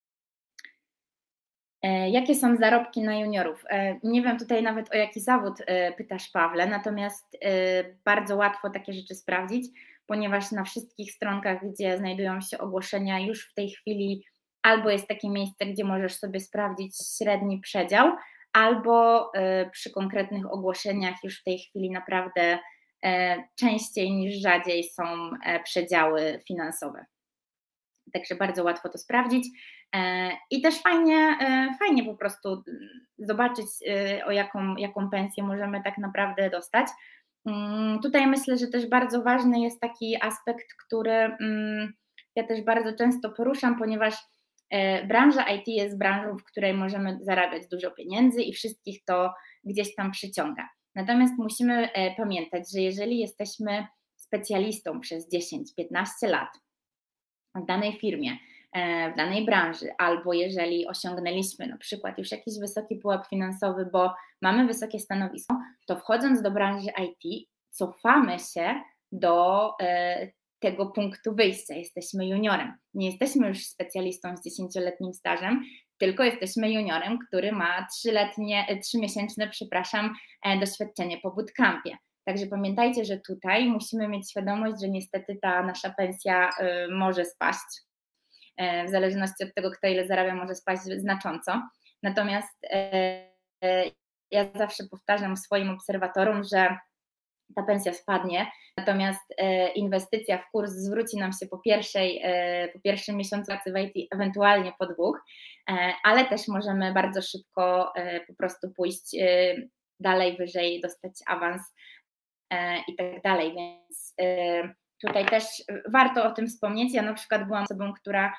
[SPEAKER 2] Jakie są zarobki na juniorów? Nie wiem tutaj nawet o jaki zawód pytasz, Pawle, natomiast bardzo łatwo takie rzeczy sprawdzić, ponieważ na wszystkich stronkach, gdzie znajdują się ogłoszenia, już w tej chwili albo jest takie miejsce, gdzie możesz sobie sprawdzić średni przedział, albo przy konkretnych ogłoszeniach już w tej chwili naprawdę częściej niż rzadziej są przedziały finansowe. Także bardzo łatwo to sprawdzić i też fajnie, fajnie po prostu zobaczyć, o jaką, jaką pensję możemy tak naprawdę dostać. Tutaj myślę, że też bardzo ważny jest taki aspekt, który ja też bardzo często poruszam, ponieważ branża I T jest branżą, w której możemy zarabiać dużo pieniędzy i wszystkich to gdzieś tam przyciąga. Natomiast musimy pamiętać, że jeżeli jesteśmy specjalistą przez dziesięć piętnaście lat w danej firmie, w danej branży, albo jeżeli osiągnęliśmy na przykład już jakiś wysoki pułap finansowy, bo mamy wysokie stanowisko, to wchodząc do branży I T cofamy się do tego punktu wyjścia, jesteśmy juniorem. Nie jesteśmy już specjalistą z dziesięcioletnim stażem, tylko jesteśmy juniorem, który ma trzyletnie, trzymiesięczne, przepraszam, doświadczenie po bootcampie. Także pamiętajcie, że tutaj musimy mieć świadomość, że niestety ta nasza pensja może spaść. W zależności od tego, kto ile zarabia, może spaść znacząco. Natomiast ja zawsze powtarzam swoim obserwatorom, że ta pensja spadnie, natomiast inwestycja w kurs zwróci nam się po, pierwszej, po pierwszym miesiącu pracy w I T, ewentualnie po dwóch, ale też możemy bardzo szybko po prostu pójść dalej, wyżej, dostać awans i tak dalej, więc tutaj też warto o tym wspomnieć. Ja na przykład byłam osobą, która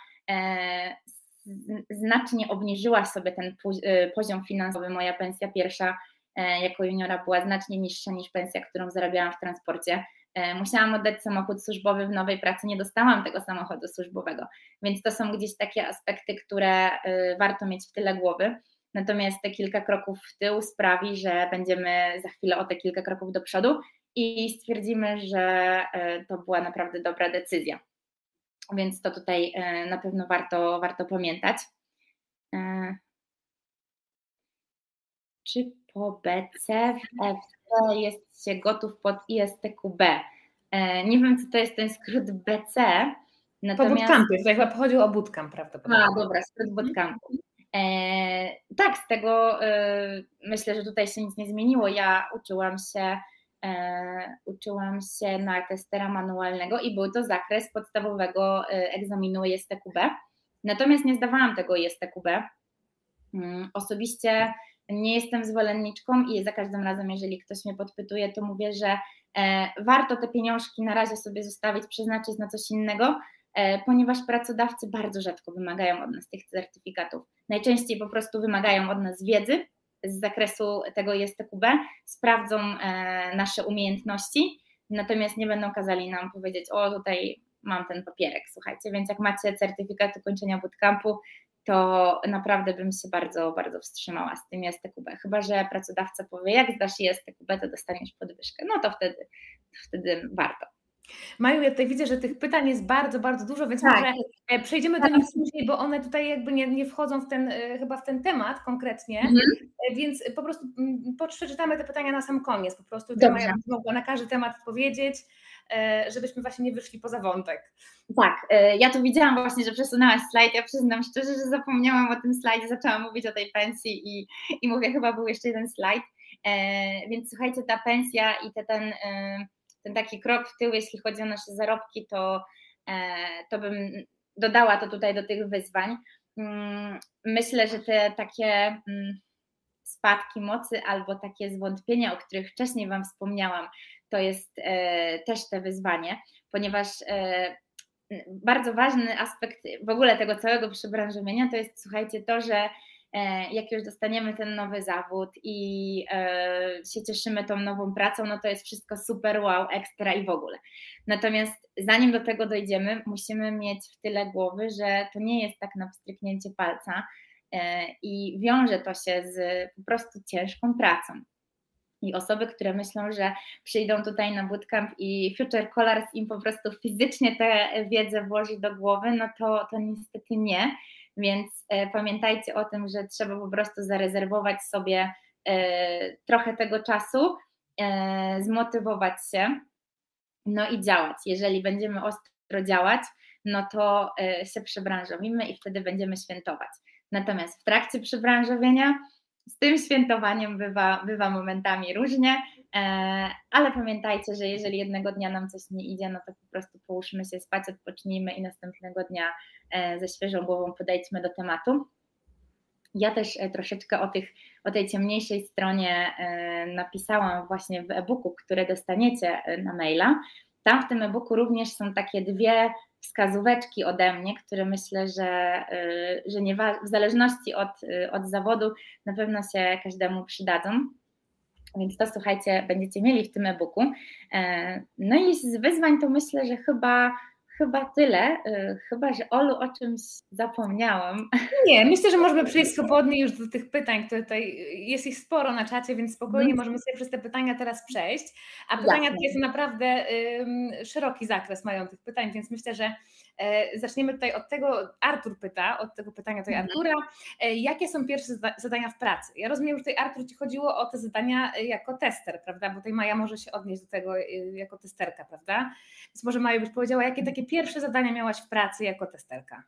[SPEAKER 2] znacznie obniżyła sobie ten poziom finansowy. Moja pensja pierwsza jako juniora była znacznie niższa niż pensja, którą zarabiałam w transporcie. Musiałam oddać samochód służbowy w nowej pracy, nie dostałam tego samochodu służbowego, więc to są gdzieś takie aspekty, które warto mieć w tyle głowy. Natomiast te kilka kroków w tył sprawi, że będziemy za chwilę o te kilka kroków do przodu i stwierdzimy, że to była naprawdę dobra decyzja. Więc to tutaj na pewno warto, warto pamiętać. Czy po B C w F C jest się gotów pod I S T Q B? Nie wiem, co to jest ten skrót B C.
[SPEAKER 1] Natomiast... Po bootcampie, tutaj chyba chodziło o bootcamp prawdopodobnie.
[SPEAKER 2] A, dobra, skrót bootcampu. E, tak, z tego e, myślę, że tutaj się nic nie zmieniło. Ja uczyłam się, e, uczyłam się na testera manualnego i był to zakres podstawowego egzaminu I S T Q B. Natomiast nie zdawałam tego I S T Q B. Hmm, osobiście nie jestem zwolenniczką i za każdym razem, jeżeli ktoś mnie podpytuje, to mówię, że e, warto te pieniążki na razie sobie zostawić, przeznaczyć na coś innego, ponieważ pracodawcy bardzo rzadko wymagają od nas tych certyfikatów. Najczęściej po prostu wymagają od nas wiedzy z zakresu tego I S T Q B, sprawdzą nasze umiejętności, natomiast nie będą kazali nam powiedzieć: o, tutaj mam ten papierek, słuchajcie, więc jak macie certyfikat ukończenia bootcampu, to naprawdę bym się bardzo, bardzo wstrzymała z tym I S T Q B, chyba że pracodawca powie: jak zdasz I S T Q B, to dostaniesz podwyżkę, no to wtedy, to wtedy warto.
[SPEAKER 1] Maju, ja tutaj widzę, że tych pytań jest bardzo, bardzo dużo, więc
[SPEAKER 2] Tak,
[SPEAKER 1] może przejdziemy do nich później, bo one tutaj jakby nie, nie wchodzą w ten, chyba w ten temat konkretnie,
[SPEAKER 2] mhm.
[SPEAKER 1] więc po prostu przeczytamy te pytania na sam koniec, po prostu tutaj
[SPEAKER 2] Dobrze.
[SPEAKER 1] Maja będzie mogła na każdy temat odpowiedzieć, żebyśmy właśnie nie wyszli poza wątek.
[SPEAKER 2] Tak, ja tu widziałam właśnie, że przesunęłaś slajd, ja przyznam szczerze, że zapomniałam o tym slajdzie, zaczęłam mówić o tej pensji i, i mówię, chyba był jeszcze jeden slajd, więc słuchajcie, ta pensja i te, ten, ten taki krok w tył, jeśli chodzi o nasze zarobki, to, to bym dodała to tutaj do tych wyzwań. Myślę, że te takie spadki mocy albo takie zwątpienia, o których wcześniej Wam wspomniałam, to jest też te wyzwanie, ponieważ bardzo ważny aspekt w ogóle tego całego przebranżowienia to jest, słuchajcie, to, że jak już dostaniemy ten nowy zawód i się cieszymy tą nową pracą, no to jest wszystko super, wow, ekstra i w ogóle. Natomiast zanim do tego dojdziemy, musimy mieć w tyle głowy, że to nie jest tak na pstryknięcie palca i wiąże to się z po prostu ciężką pracą. I osoby, które myślą, że przyjdą tutaj na bootcamp i Future Colors im po prostu fizycznie tę wiedzę włoży do głowy, no to, to niestety nie, więc e, pamiętajcie o tym, że trzeba po prostu zarezerwować sobie e, trochę tego czasu, e, zmotywować się, no i działać. Jeżeli będziemy ostro działać, no to e, się przebranżowimy i wtedy będziemy świętować. Natomiast w trakcie przebranżowienia z tym świętowaniem bywa, bywa momentami różnie, ale pamiętajcie, że jeżeli jednego dnia nam coś nie idzie, no to po prostu połóżmy się spać, odpocznijmy i następnego dnia ze świeżą głową podejdźmy do tematu. Ja też troszeczkę o, tych, o tej ciemniejszej stronie napisałam właśnie w e-booku, który dostaniecie na maila. Tam w tym e-booku również są takie dwie wskazóweczki ode mnie, które myślę, że, że nie wa- w zależności od, od zawodu na pewno się każdemu przydadzą. Więc to słuchajcie, będziecie mieli w tym e-booku. No i z wyzwań to myślę, że chyba, chyba tyle, chyba że Olu o czymś zapomniałam.
[SPEAKER 1] Nie, myślę, że możemy przejść swobodnie już do tych pytań, które tutaj jest ich sporo na czacie, więc spokojnie możemy sobie przez te pytania teraz przejść, a pytania takie są naprawdę um, szeroki zakres mają tych pytań, więc myślę, że e, zaczniemy tutaj od tego, Artur pyta, od tego pytania tutaj Artura, e, jakie są pierwsze zadania w pracy? Ja rozumiem, że tutaj Artur Ci chodziło o te zadania jako tester, prawda, bo tutaj Maja może się odnieść do tego jako testerka, prawda, więc może Maja byś powiedziała, jakie takie pierwsze zadania miałaś w pracy jako testerka?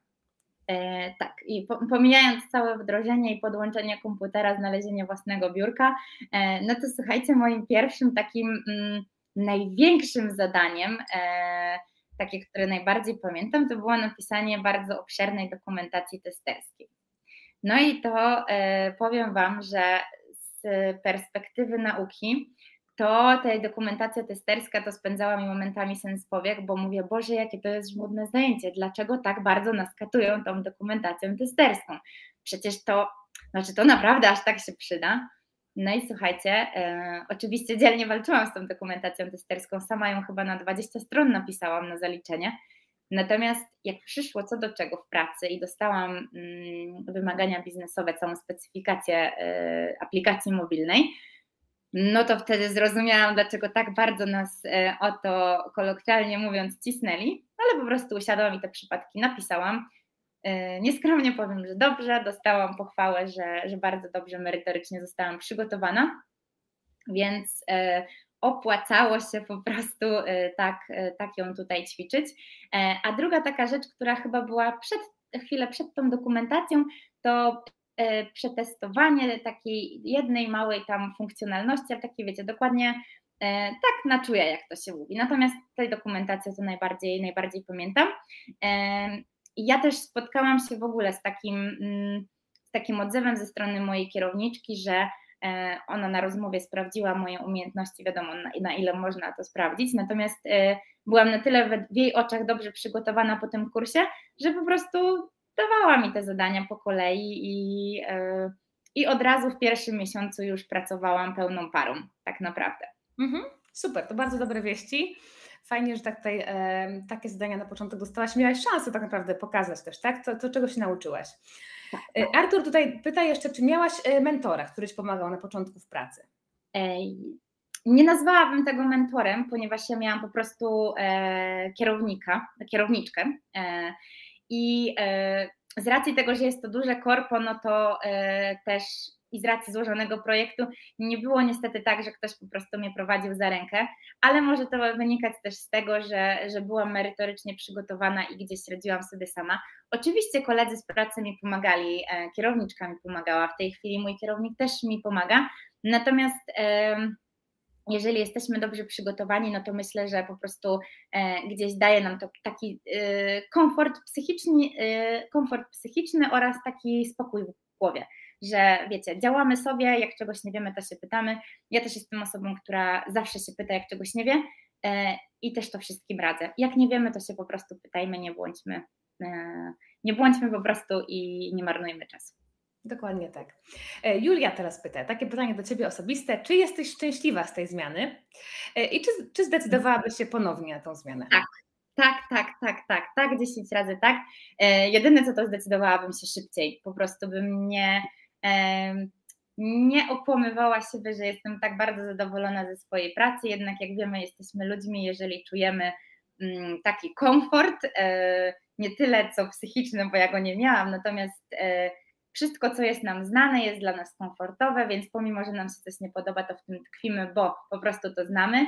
[SPEAKER 2] E, tak, i po, pomijając całe wdrożenie i podłączenie komputera, znalezienie własnego biurka, e, no to słuchajcie, moim pierwszym takim mm, największym zadaniem, e, takie, które najbardziej pamiętam, to było napisanie bardzo obszernej dokumentacji testerskiej. No i to e, powiem Wam, że z perspektywy nauki, to ta dokumentacja testerska to spędzała mi momentami sens powiek, bo mówię, Boże, jakie to jest żmudne zajęcie, dlaczego tak bardzo nas katują tą dokumentacją testerską? Przecież to, znaczy to naprawdę aż tak się przyda. No i słuchajcie, e, oczywiście dzielnie walczyłam z tą dokumentacją testerską, sama ją chyba na dwadzieścia stron napisałam na zaliczenie, natomiast jak przyszło co do czego w pracy i dostałam mm, wymagania biznesowe, całą specyfikację e, aplikacji mobilnej, no to wtedy zrozumiałam, dlaczego tak bardzo nas o to, kolokwialnie mówiąc, cisnęli, ale po prostu usiadłam i te przypadki napisałam. Nieskromnie powiem, że dobrze, dostałam pochwałę, że, że bardzo dobrze merytorycznie zostałam przygotowana, więc opłacało się po prostu tak, tak ją tutaj ćwiczyć. A druga taka rzecz, która chyba była przed, chwilę przed tą dokumentacją, to przetestowanie takiej jednej małej tam funkcjonalności, ale takiej wiecie, dokładnie tak na czuja, jak to się mówi. Natomiast tej dokumentacji to najbardziej, najbardziej pamiętam. Ja też spotkałam się w ogóle z takim, z takim odzewem ze strony mojej kierowniczki, że ona na rozmowie sprawdziła moje umiejętności, wiadomo na, na ile można to sprawdzić, natomiast byłam na tyle w jej oczach dobrze przygotowana po tym kursie, że po prostu dawała mi te zadania po kolei i, yy, i od razu w pierwszym miesiącu już pracowałam pełną parą, tak naprawdę.
[SPEAKER 1] Mhm, super, to bardzo dobre wieści. Fajnie, że tak tutaj e, takie zadania na początek dostałaś. Miałaś szansę tak naprawdę pokazać też, tak? To, to czego się nauczyłaś. E, Artur tutaj pyta jeszcze, czy miałaś mentora, który Ci pomagał na początku w pracy?
[SPEAKER 2] Ej, Nie nazwałabym tego mentorem, ponieważ ja miałam po prostu e, kierownika, kierowniczkę e, i e, z racji tego, że jest to duże korpo, no to e, też i z racji złożonego projektu nie było niestety tak, że ktoś po prostu mnie prowadził za rękę, ale może to wynikać też z tego, że, że byłam merytorycznie przygotowana i gdzieś radziłam sobie sama. Oczywiście koledzy z pracy mi pomagali, e, kierowniczka mi pomagała, w tej chwili mój kierownik też mi pomaga, natomiast e, jeżeli jesteśmy dobrze przygotowani, no to myślę, że po prostu e, gdzieś daje nam to taki e, komfort psychiczny, e, komfort psychiczny oraz taki spokój w głowie, że wiecie, działamy sobie, jak czegoś nie wiemy, to się pytamy. Ja też jestem osobą, która zawsze się pyta, jak czegoś nie wie e, i też to wszystkim radzę. Jak nie wiemy, to się po prostu pytajmy, nie błądźmy, e, nie błądźmy po prostu i nie marnujmy czasu.
[SPEAKER 1] Dokładnie tak. Julia teraz pyta, takie pytanie do Ciebie osobiste, czy jesteś szczęśliwa z tej zmiany i czy, czy zdecydowałabyś się ponownie na tą zmianę?
[SPEAKER 2] Tak, tak, tak, tak, tak, tak, dziesięć razy tak. Jedyne co to zdecydowałabym się szybciej, po prostu bym nie, nie okłamywała siebie, że jestem tak bardzo zadowolona ze swojej pracy, jednak jak wiemy, jesteśmy ludźmi, jeżeli czujemy taki komfort, nie tyle co psychiczny, bo ja go nie miałam, natomiast wszystko, co jest nam znane, jest dla nas komfortowe, więc pomimo, że nam się coś nie podoba, to w tym tkwimy, bo po prostu to znamy,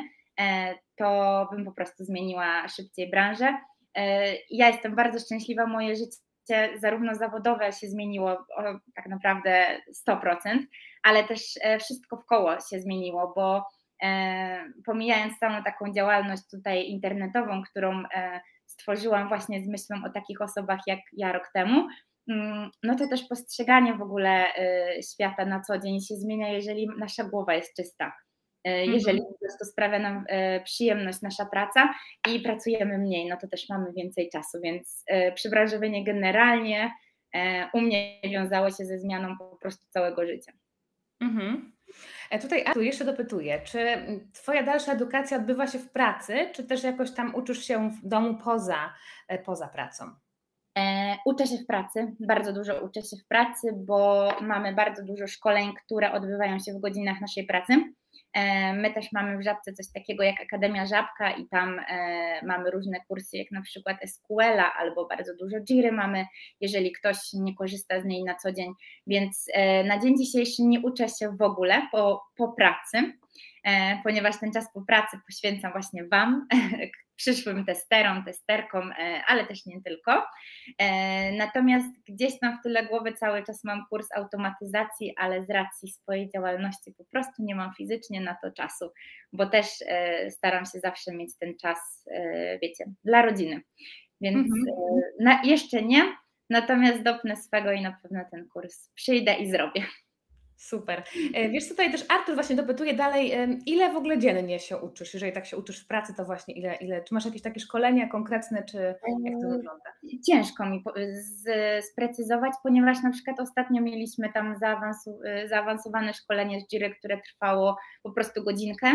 [SPEAKER 2] to bym po prostu zmieniła szybciej branżę. Ja jestem bardzo szczęśliwa, moje życie zarówno zawodowe się zmieniło o tak naprawdę sto procent, ale też wszystko wkoło się zmieniło, bo pomijając całą taką działalność tutaj internetową, którą stworzyłam właśnie z myślą o takich osobach jak ja rok temu, no to też postrzeganie w ogóle świata na co dzień się zmienia, jeżeli nasza głowa jest czysta, jeżeli po prostu sprawia nam przyjemność nasza praca i pracujemy mniej, no to też mamy więcej czasu, więc przebranżowienie generalnie u mnie wiązało się ze zmianą po prostu całego życia.
[SPEAKER 1] Mhm. Tutaj Artur jeszcze dopytuję, czy Twoja dalsza edukacja odbywa się w pracy, czy też jakoś tam uczysz się w domu poza, poza pracą?
[SPEAKER 2] E, uczę się w pracy, bardzo dużo uczę się w pracy, bo mamy bardzo dużo szkoleń, które odbywają się w godzinach naszej pracy. E, my też mamy w Żabce coś takiego jak Akademia Żabka i tam e, mamy różne kursy, jak na przykład S Q L-a albo bardzo dużo Jiry mamy, jeżeli ktoś nie korzysta z niej na co dzień, więc e, na dzień dzisiejszy nie uczę się w ogóle po, po pracy, e, ponieważ ten czas po pracy poświęcam właśnie Wam, przyszłym testerom, testerkom, ale też nie tylko. Natomiast gdzieś tam w tyle głowy cały czas mam kurs automatyzacji, ale z racji swojej działalności po prostu nie mam fizycznie na to czasu, bo też staram się zawsze mieć ten czas, wiecie, dla rodziny. Więc mhm. na, jeszcze nie, natomiast dopnę swego i na pewno ten kurs przyjdę i zrobię.
[SPEAKER 1] Super. Wiesz, tutaj też Artur właśnie dopytuje dalej, ile w ogóle dziennie się uczysz? Jeżeli tak się uczysz w pracy, to właśnie ile, ile czy masz jakieś takie szkolenia konkretne, czy jak to wygląda?
[SPEAKER 2] Ciężko mi z, sprecyzować, ponieważ na przykład ostatnio mieliśmy tam zaawansu, zaawansowane szkolenie z Jiry, które trwało po prostu godzinkę.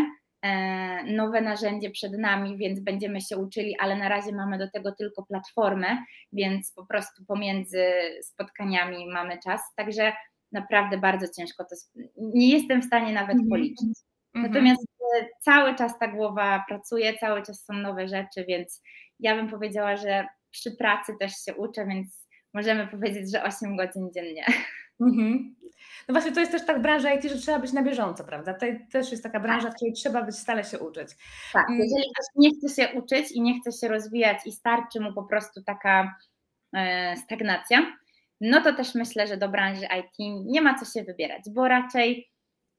[SPEAKER 2] Nowe narzędzie przed nami, więc będziemy się uczyli, ale na razie mamy do tego tylko platformę, więc po prostu pomiędzy spotkaniami mamy czas, także naprawdę bardzo ciężko to, nie jestem w stanie nawet mm-hmm. policzyć. Natomiast mm-hmm. cały czas ta głowa pracuje, cały czas są nowe rzeczy, więc ja bym powiedziała, że przy pracy też się uczę, więc możemy powiedzieć, że osiem godzin dziennie.
[SPEAKER 1] Mm-hmm. No właśnie to jest też tak branża I T, że trzeba być na bieżąco, prawda? To też jest taka branża, w której trzeba być stale się uczyć.
[SPEAKER 2] Tak, jeżeli ktoś nie chce się uczyć i nie chce się rozwijać i starczy mu po prostu taka e, stagnacja, no to też myślę, że do branży I T nie ma co się wybierać, bo raczej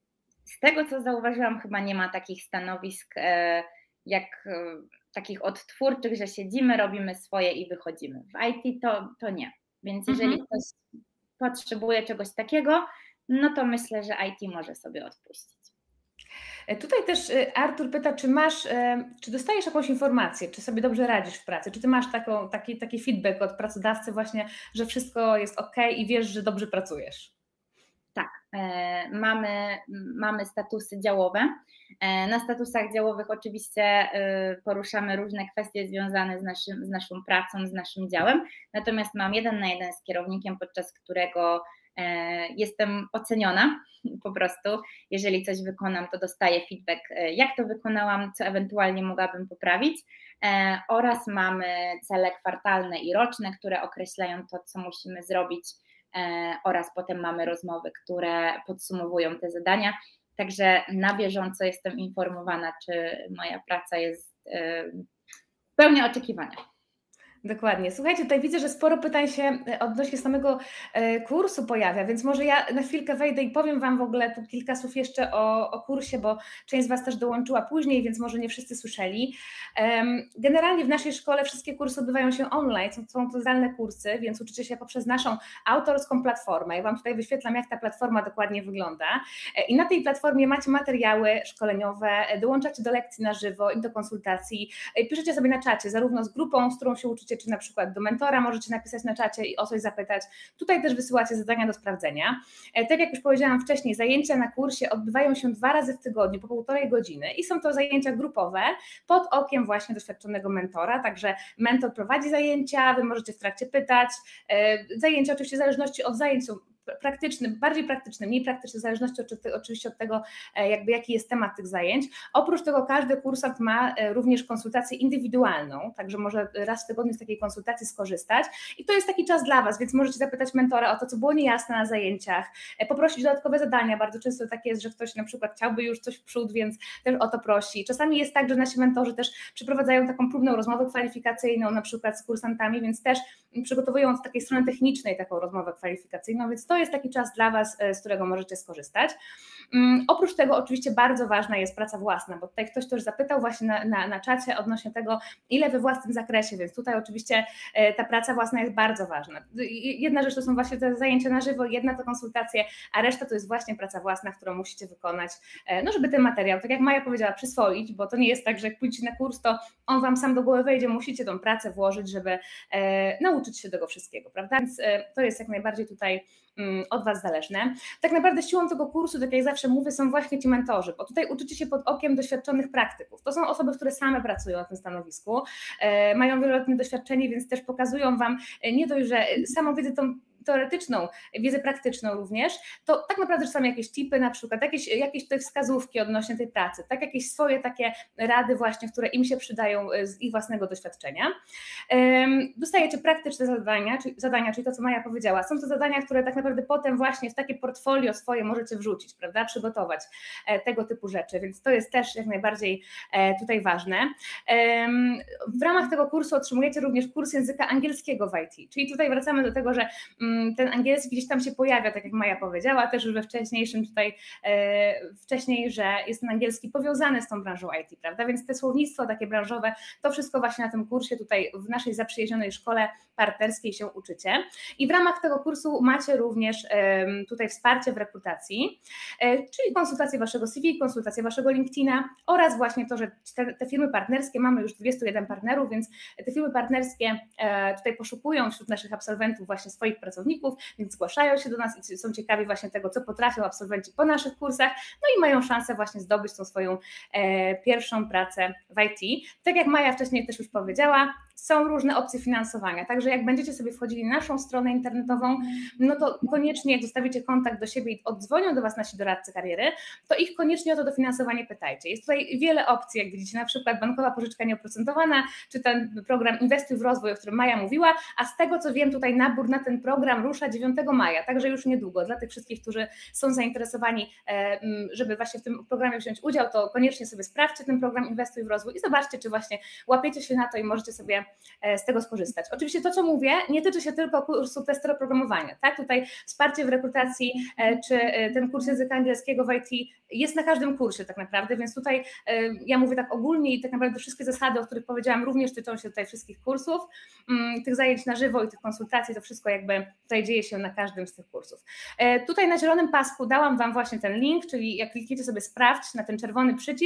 [SPEAKER 2] z tego, co zauważyłam, chyba nie ma takich stanowisk e, jak e, takich odtwórczych, że siedzimy, robimy swoje i wychodzimy. W I T to, to nie, więc jeżeli mhm. ktoś potrzebuje czegoś takiego, no to myślę, że I T może sobie odpuścić.
[SPEAKER 1] Tutaj też Artur pyta, czy masz, czy dostajesz jakąś informację, czy sobie dobrze radzisz w pracy, czy ty masz taką, taki, taki feedback od pracodawcy właśnie, że wszystko jest ok i wiesz, że dobrze pracujesz?
[SPEAKER 2] Tak, mamy, mamy statusy działowe. Na statusach działowych oczywiście poruszamy różne kwestie związane z, naszym, z naszą pracą, z naszym działem, natomiast mam jeden na jeden z kierownikiem, podczas którego jestem oceniona po prostu. Jeżeli coś wykonam, to dostaję feedback, jak to wykonałam, co ewentualnie mogłabym poprawić, oraz mamy cele kwartalne i roczne, które określają to, co musimy zrobić, oraz potem mamy rozmowy, które podsumowują te zadania. Także na bieżąco jestem informowana, czy moja praca jest spełnia oczekiwania.
[SPEAKER 1] Dokładnie. Słuchajcie, tutaj widzę, że sporo pytań się odnośnie samego kursu pojawia, więc może ja na chwilkę wejdę i powiem Wam w ogóle tu kilka słów jeszcze o, o kursie, bo część z Was też dołączyła później, więc może nie wszyscy słyszeli. Generalnie w naszej szkole wszystkie kursy odbywają się online, są, są to zdalne kursy, więc uczycie się poprzez naszą autorską platformę. Ja Wam tutaj wyświetlam, jak ta platforma dokładnie wygląda i na tej platformie macie materiały szkoleniowe, dołączacie do lekcji na żywo i do konsultacji, piszecie sobie na czacie, zarówno z grupą, z którą się uczycie, czy na przykład do mentora możecie napisać na czacie i o coś zapytać. Tutaj też wysyłacie zadania do sprawdzenia. Tak jak już powiedziałam wcześniej, zajęcia na kursie odbywają się dwa razy w tygodniu po półtorej godziny i są to zajęcia grupowe pod okiem właśnie doświadczonego mentora, także mentor prowadzi zajęcia, Wy możecie w trakcie pytać. Zajęcia oczywiście w zależności od zajęć są praktyczny, bardziej praktyczny, mniej praktyczny, w zależności oczywiście od tego, jakby jaki jest temat tych zajęć. Oprócz tego każdy kursant ma również konsultację indywidualną, także może raz w tygodniu z takiej konsultacji skorzystać i to jest taki czas dla Was, więc możecie zapytać mentora o to, co było niejasne na zajęciach, poprosić dodatkowe zadania. Bardzo często tak jest, że ktoś na przykład chciałby już coś w przód, więc też o to prosi. Czasami jest tak, że nasi mentorzy też przeprowadzają taką próbną rozmowę kwalifikacyjną na przykład z kursantami, więc też przygotowują od takiej strony technicznej taką rozmowę kwalifikacyjną, więc to jest taki czas dla Was, z którego możecie skorzystać. Um, oprócz tego oczywiście bardzo ważna jest praca własna, bo tutaj ktoś też zapytał właśnie na, na, na czacie odnośnie tego, ile we własnym zakresie, więc tutaj oczywiście e, ta praca własna jest bardzo ważna. Jedna rzecz to są właśnie te zajęcia na żywo, jedna to konsultacje, a reszta to jest właśnie praca własna, którą musicie wykonać, e, no żeby ten materiał, tak jak Maja powiedziała, przyswoić, bo to nie jest tak, że jak pójdziecie na kurs, to on Wam sam do głowy wejdzie, musicie tą pracę włożyć, żeby e, nauczyć się tego wszystkiego, prawda? Więc e, to jest jak najbardziej tutaj od Was zależne. Tak naprawdę siłą tego kursu, tak jak zawsze mówię, są właśnie ci mentorzy, bo tutaj uczycie się pod okiem doświadczonych praktyków. To są osoby, które same pracują na tym stanowisku, mają wieloletnie doświadczenie, więc też pokazują Wam nie dość, że samą wiedzę tą teoretyczną, wiedzę praktyczną również, to tak naprawdę czasami jakieś tipy na przykład, jakieś, jakieś tutaj wskazówki odnośnie tej pracy, tak jakieś swoje takie rady właśnie, które im się przydają z ich własnego doświadczenia. Dostajecie praktyczne zadania, czyli, zadania, czyli to, co Maja powiedziała. Są to zadania, które tak naprawdę potem właśnie w takie portfolio swoje możecie wrzucić, prawda, przygotować tego typu rzeczy, więc to jest też jak najbardziej tutaj ważne. W ramach tego kursu otrzymujecie również kurs języka angielskiego w I T, czyli tutaj wracamy do tego, że ten angielski gdzieś tam się pojawia, tak jak Maja powiedziała, też już we wcześniejszym tutaj, e, wcześniej, że jest ten angielski powiązany z tą branżą I T, prawda, więc te słownictwo takie branżowe, to wszystko właśnie na tym kursie tutaj w naszej zaprzyjaźnionej szkole partnerskiej się uczycie i w ramach tego kursu macie również e, tutaj wsparcie w rekrutacji, e, czyli konsultację Waszego C V, konsultację Waszego LinkedIna oraz właśnie to, że te, te firmy partnerskie, mamy już dwudziestu jeden partnerów, więc te firmy partnerskie e, tutaj poszukują wśród naszych absolwentów właśnie swoich pracowników, więc zgłaszają się do nas i są ciekawi właśnie tego, co potrafią absolwenci po naszych kursach, no i mają szansę właśnie zdobyć tą swoją e, pierwszą pracę w I T. Tak jak Maja wcześniej też już powiedziała, są różne opcje finansowania, także jak będziecie sobie wchodzili na naszą stronę internetową, no to koniecznie jak zostawicie kontakt do siebie i oddzwonią do Was nasi doradcy kariery, to ich koniecznie o to dofinansowanie pytajcie. Jest tutaj wiele opcji, jak widzicie, na przykład bankowa pożyczka nieoprocentowana, czy ten program Inwestuj w rozwój, o którym Maja mówiła, a z tego co wiem, tutaj nabór na ten program rusza dziewiątego maja, także już niedługo. Dla tych wszystkich, którzy są zainteresowani, żeby właśnie w tym programie wziąć udział, to koniecznie sobie sprawdźcie ten program Inwestuj w rozwój i zobaczcie, czy właśnie łapiecie się na to i możecie sobie z tego skorzystać. Oczywiście to, co mówię, nie tyczy się tylko kursu testera programowania, tak? Tutaj wsparcie w rekrutacji, czy ten kurs języka angielskiego w I T jest na każdym kursie tak naprawdę, więc tutaj ja mówię tak ogólnie i tak naprawdę wszystkie zasady, o których powiedziałam, również tyczą się tutaj wszystkich kursów, tych zajęć na żywo i tych konsultacji, to wszystko jakby tutaj dzieje się na każdym z tych kursów. Tutaj na zielonym pasku dałam Wam właśnie ten link, czyli jak klikniecie sobie sprawdź na ten czerwony przycisk,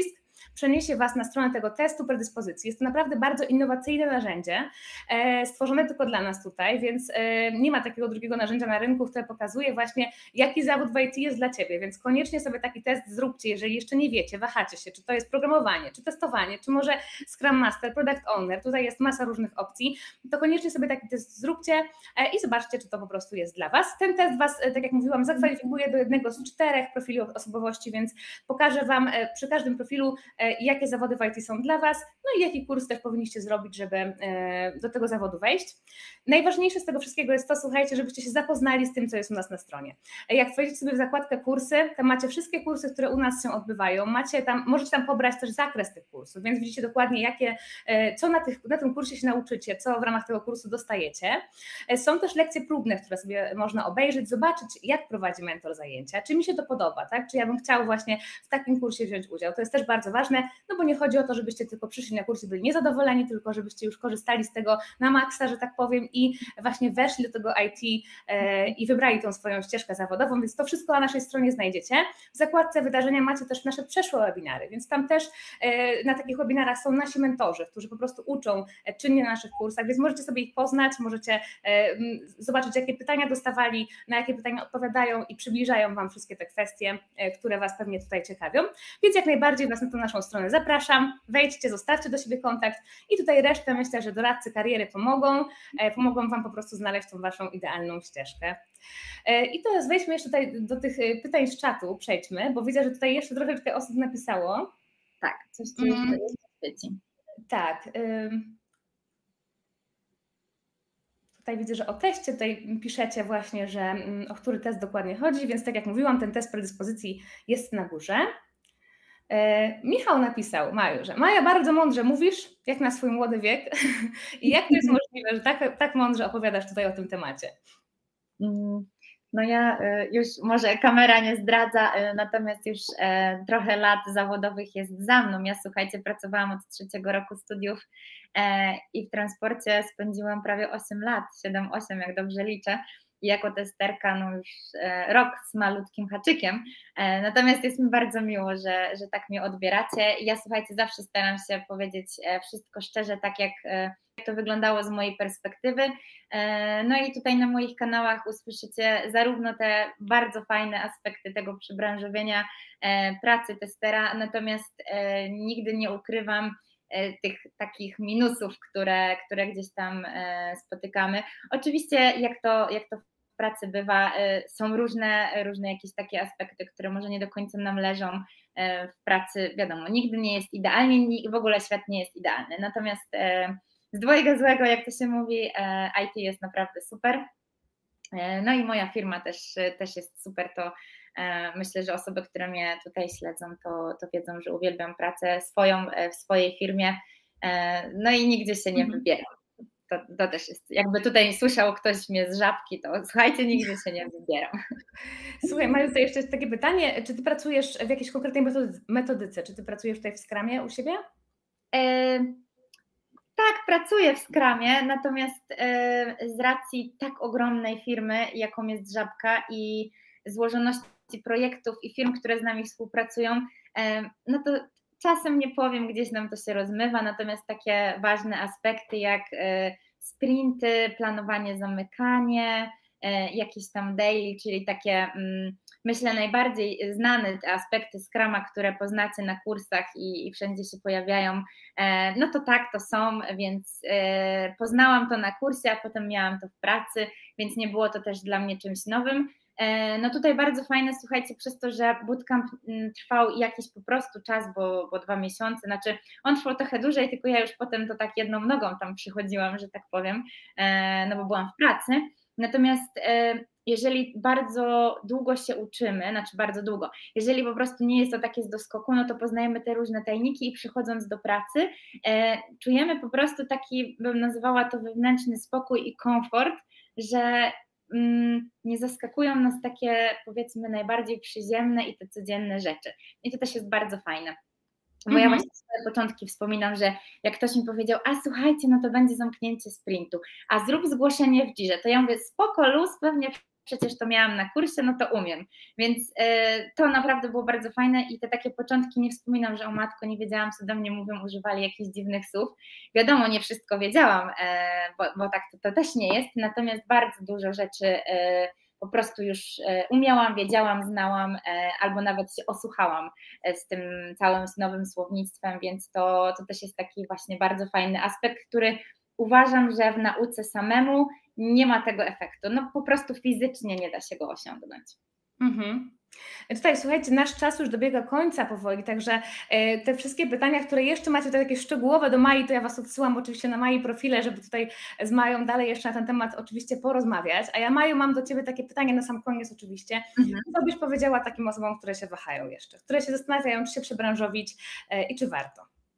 [SPEAKER 1] przeniesie Was na stronę tego testu predyspozycji. Jest to naprawdę bardzo innowacyjne narzędzie, stworzone tylko dla nas tutaj, więc nie ma takiego drugiego narzędzia na rynku, które pokazuje właśnie, jaki zawód w I T jest dla Ciebie, więc koniecznie sobie taki test zróbcie, jeżeli jeszcze nie wiecie, wahacie się, czy to jest programowanie, czy testowanie, czy może Scrum Master, Product Owner, tutaj jest masa różnych opcji, to koniecznie sobie taki test zróbcie i zobaczcie, czy to po prostu jest dla Was. Ten test Was, tak jak mówiłam, zakwalifikuje do jednego z czterech profili osobowości, więc pokażę Wam przy każdym profilu, jakie zawody w I T są dla Was, no i jaki kurs też powinniście zrobić, żeby do tego zawodu wejść. Najważniejsze z tego wszystkiego jest to, słuchajcie, żebyście się zapoznali z tym, co jest u nas na stronie. Jak wejdziecie sobie w zakładkę kursy, tam macie wszystkie kursy, które u nas się odbywają, macie tam, możecie tam pobrać też zakres tych kursów, więc widzicie dokładnie, jakie, co na, tych, na tym kursie się nauczycie, co w ramach tego kursu dostajecie. Są też lekcje próbne, które sobie można obejrzeć, zobaczyć, jak prowadzi mentor zajęcia, czy mi się to podoba, tak? Czy ja bym chciał właśnie w takim kursie wziąć udział. To jest też bardzo ważne, no bo nie chodzi o to, żebyście tylko przyszli na kurs i byli niezadowoleni, tylko żebyście już korzystali z tego na maksa, że tak powiem, i właśnie weszli do tego I T i wybrali tą swoją ścieżkę zawodową, więc to wszystko na naszej stronie znajdziecie. W zakładce wydarzenia macie też nasze przeszłe webinary, więc tam też na takich webinarach są nasi mentorzy, którzy po prostu uczą czynnie na naszych kursach, więc możecie sobie ich poznać, możecie zobaczyć, jakie pytania dostawali, na jakie pytania odpowiadają i przybliżają Wam wszystkie te kwestie, które Was pewnie tutaj ciekawią, więc jak najbardziej Was na tą naszą stronę zapraszam, wejdźcie, zostawcie do siebie kontakt i tutaj resztę myślę, że doradcy kariery pomogą, pomogą Wam po prostu znaleźć tą Waszą idealną ścieżkę. I teraz wejdźmy jeszcze tutaj do tych pytań z czatu, przejdźmy, bo widzę, że tutaj jeszcze troszeczkę osób napisało.
[SPEAKER 2] Tak, coś tu jeszcze mm. jest w sieci.
[SPEAKER 1] Tak. Tutaj widzę, że o teście tutaj piszecie właśnie, że o który test dokładnie chodzi, więc tak jak mówiłam, ten test predyspozycji jest na górze. Michał napisał, Maju, że Maja, bardzo mądrze mówisz, jak na swój młody wiek i jak to jest możliwe, że tak, tak mądrze opowiadasz tutaj o tym temacie?
[SPEAKER 2] No ja już, może kamera nie zdradza, natomiast już trochę lat zawodowych jest za mną. Ja, słuchajcie, pracowałam od trzeciego roku studiów i w transporcie spędziłam prawie osiem lat, siedem osiem, jak dobrze liczę. I jako testerka no już rok z malutkim haczykiem, natomiast jest mi bardzo miło, że, że tak mnie odbieracie. Ja, słuchajcie, zawsze staram się powiedzieć wszystko szczerze, tak jak, jak to wyglądało z mojej perspektywy. No i tutaj na moich kanałach usłyszycie zarówno te bardzo fajne aspekty tego przybranżowienia pracy testera, natomiast nigdy nie ukrywam tych takich minusów, które, które gdzieś tam spotykamy. Oczywiście jak to, jak to w pracy bywa, są różne, różne jakieś takie aspekty, które może nie do końca nam leżą w pracy. Wiadomo, nigdy nie jest idealnie, w ogóle świat nie jest idealny. Natomiast z dwojga złego, jak to się mówi, I T jest naprawdę super. No i moja firma też, też jest super, to myślę, że osoby, które mnie tutaj śledzą, to, to wiedzą, że uwielbiam pracę swoją w swojej firmie, no i nigdzie się nie wybieram. To, to też jest, jakby tutaj słyszał ktoś mnie z Żabki, to słuchajcie, nigdzie się nie wybieram.
[SPEAKER 1] Słuchaj, Maju, tutaj jeszcze jest takie pytanie, czy Ty pracujesz w jakiejś konkretnej metodyce, czy Ty pracujesz tutaj w Scrumie u siebie?
[SPEAKER 2] E, tak, pracuję w Scrumie, natomiast e, z racji tak ogromnej firmy, jaką jest Żabka i złożoności projektów i firm, które z nami współpracują, e, no to czasem nie powiem, gdzieś nam to się rozmywa, natomiast takie ważne aspekty jak sprinty, planowanie, zamykanie, jakieś tam daily, czyli takie, myślę, najbardziej znane te aspekty Scruma, które poznacie na kursach i, i wszędzie się pojawiają, no to tak, to są, więc poznałam to na kursie, a potem miałam to w pracy, więc nie było to też dla mnie czymś nowym. No tutaj bardzo fajne, słuchajcie, przez to, że bootcamp trwał jakiś po prostu czas, bo, bo dwa miesiące, znaczy on trwał trochę dłużej, tylko ja już potem to tak jedną nogą tam przychodziłam, że tak powiem, no bo byłam w pracy, natomiast jeżeli bardzo długo się uczymy, znaczy bardzo długo, jeżeli po prostu nie jest to takie z doskoku, no to poznajemy te różne tajniki i przychodząc do pracy czujemy po prostu taki, bym nazywała to wewnętrzny spokój i komfort, że nie zaskakują nas takie, powiedzmy, najbardziej przyziemne i te codzienne rzeczy. I to też jest bardzo fajne. Bo mm-hmm. ja właśnie swoje początki wspominam, że jak ktoś mi powiedział, a słuchajcie, no to będzie zamknięcie sprintu, a zrób zgłoszenie w dzirze, to ja mówię, spoko, luz, pewnie przecież to miałam na kursie, no to umiem. Więc to naprawdę było bardzo fajne i te takie początki, nie wspominam, że o matko, nie wiedziałam, co do mnie mówią, używali jakichś dziwnych słów. Wiadomo, nie wszystko wiedziałam, bo, bo tak to, to też nie jest, natomiast bardzo dużo rzeczy po prostu już umiałam, wiedziałam, znałam, albo nawet się osłuchałam z tym całym nowym słownictwem, więc to, to też jest taki właśnie bardzo fajny aspekt, który uważam, że w nauce samemu nie ma tego efektu, no po prostu fizycznie nie da się go osiągnąć.
[SPEAKER 1] Mhm. Tutaj słuchajcie, nasz czas już dobiega końca powoli, także te wszystkie pytania, które jeszcze macie tutaj takie szczegółowe do Mai, to ja Was odsyłam oczywiście na Mai profile, żeby tutaj z Mają dalej jeszcze na ten temat oczywiście porozmawiać, a ja Maju mam do Ciebie takie pytanie na sam koniec oczywiście, mhm. Co byś powiedziała takim osobom, które się wahają jeszcze, które się zastanawiają, czy się przebranżowić i czy warto?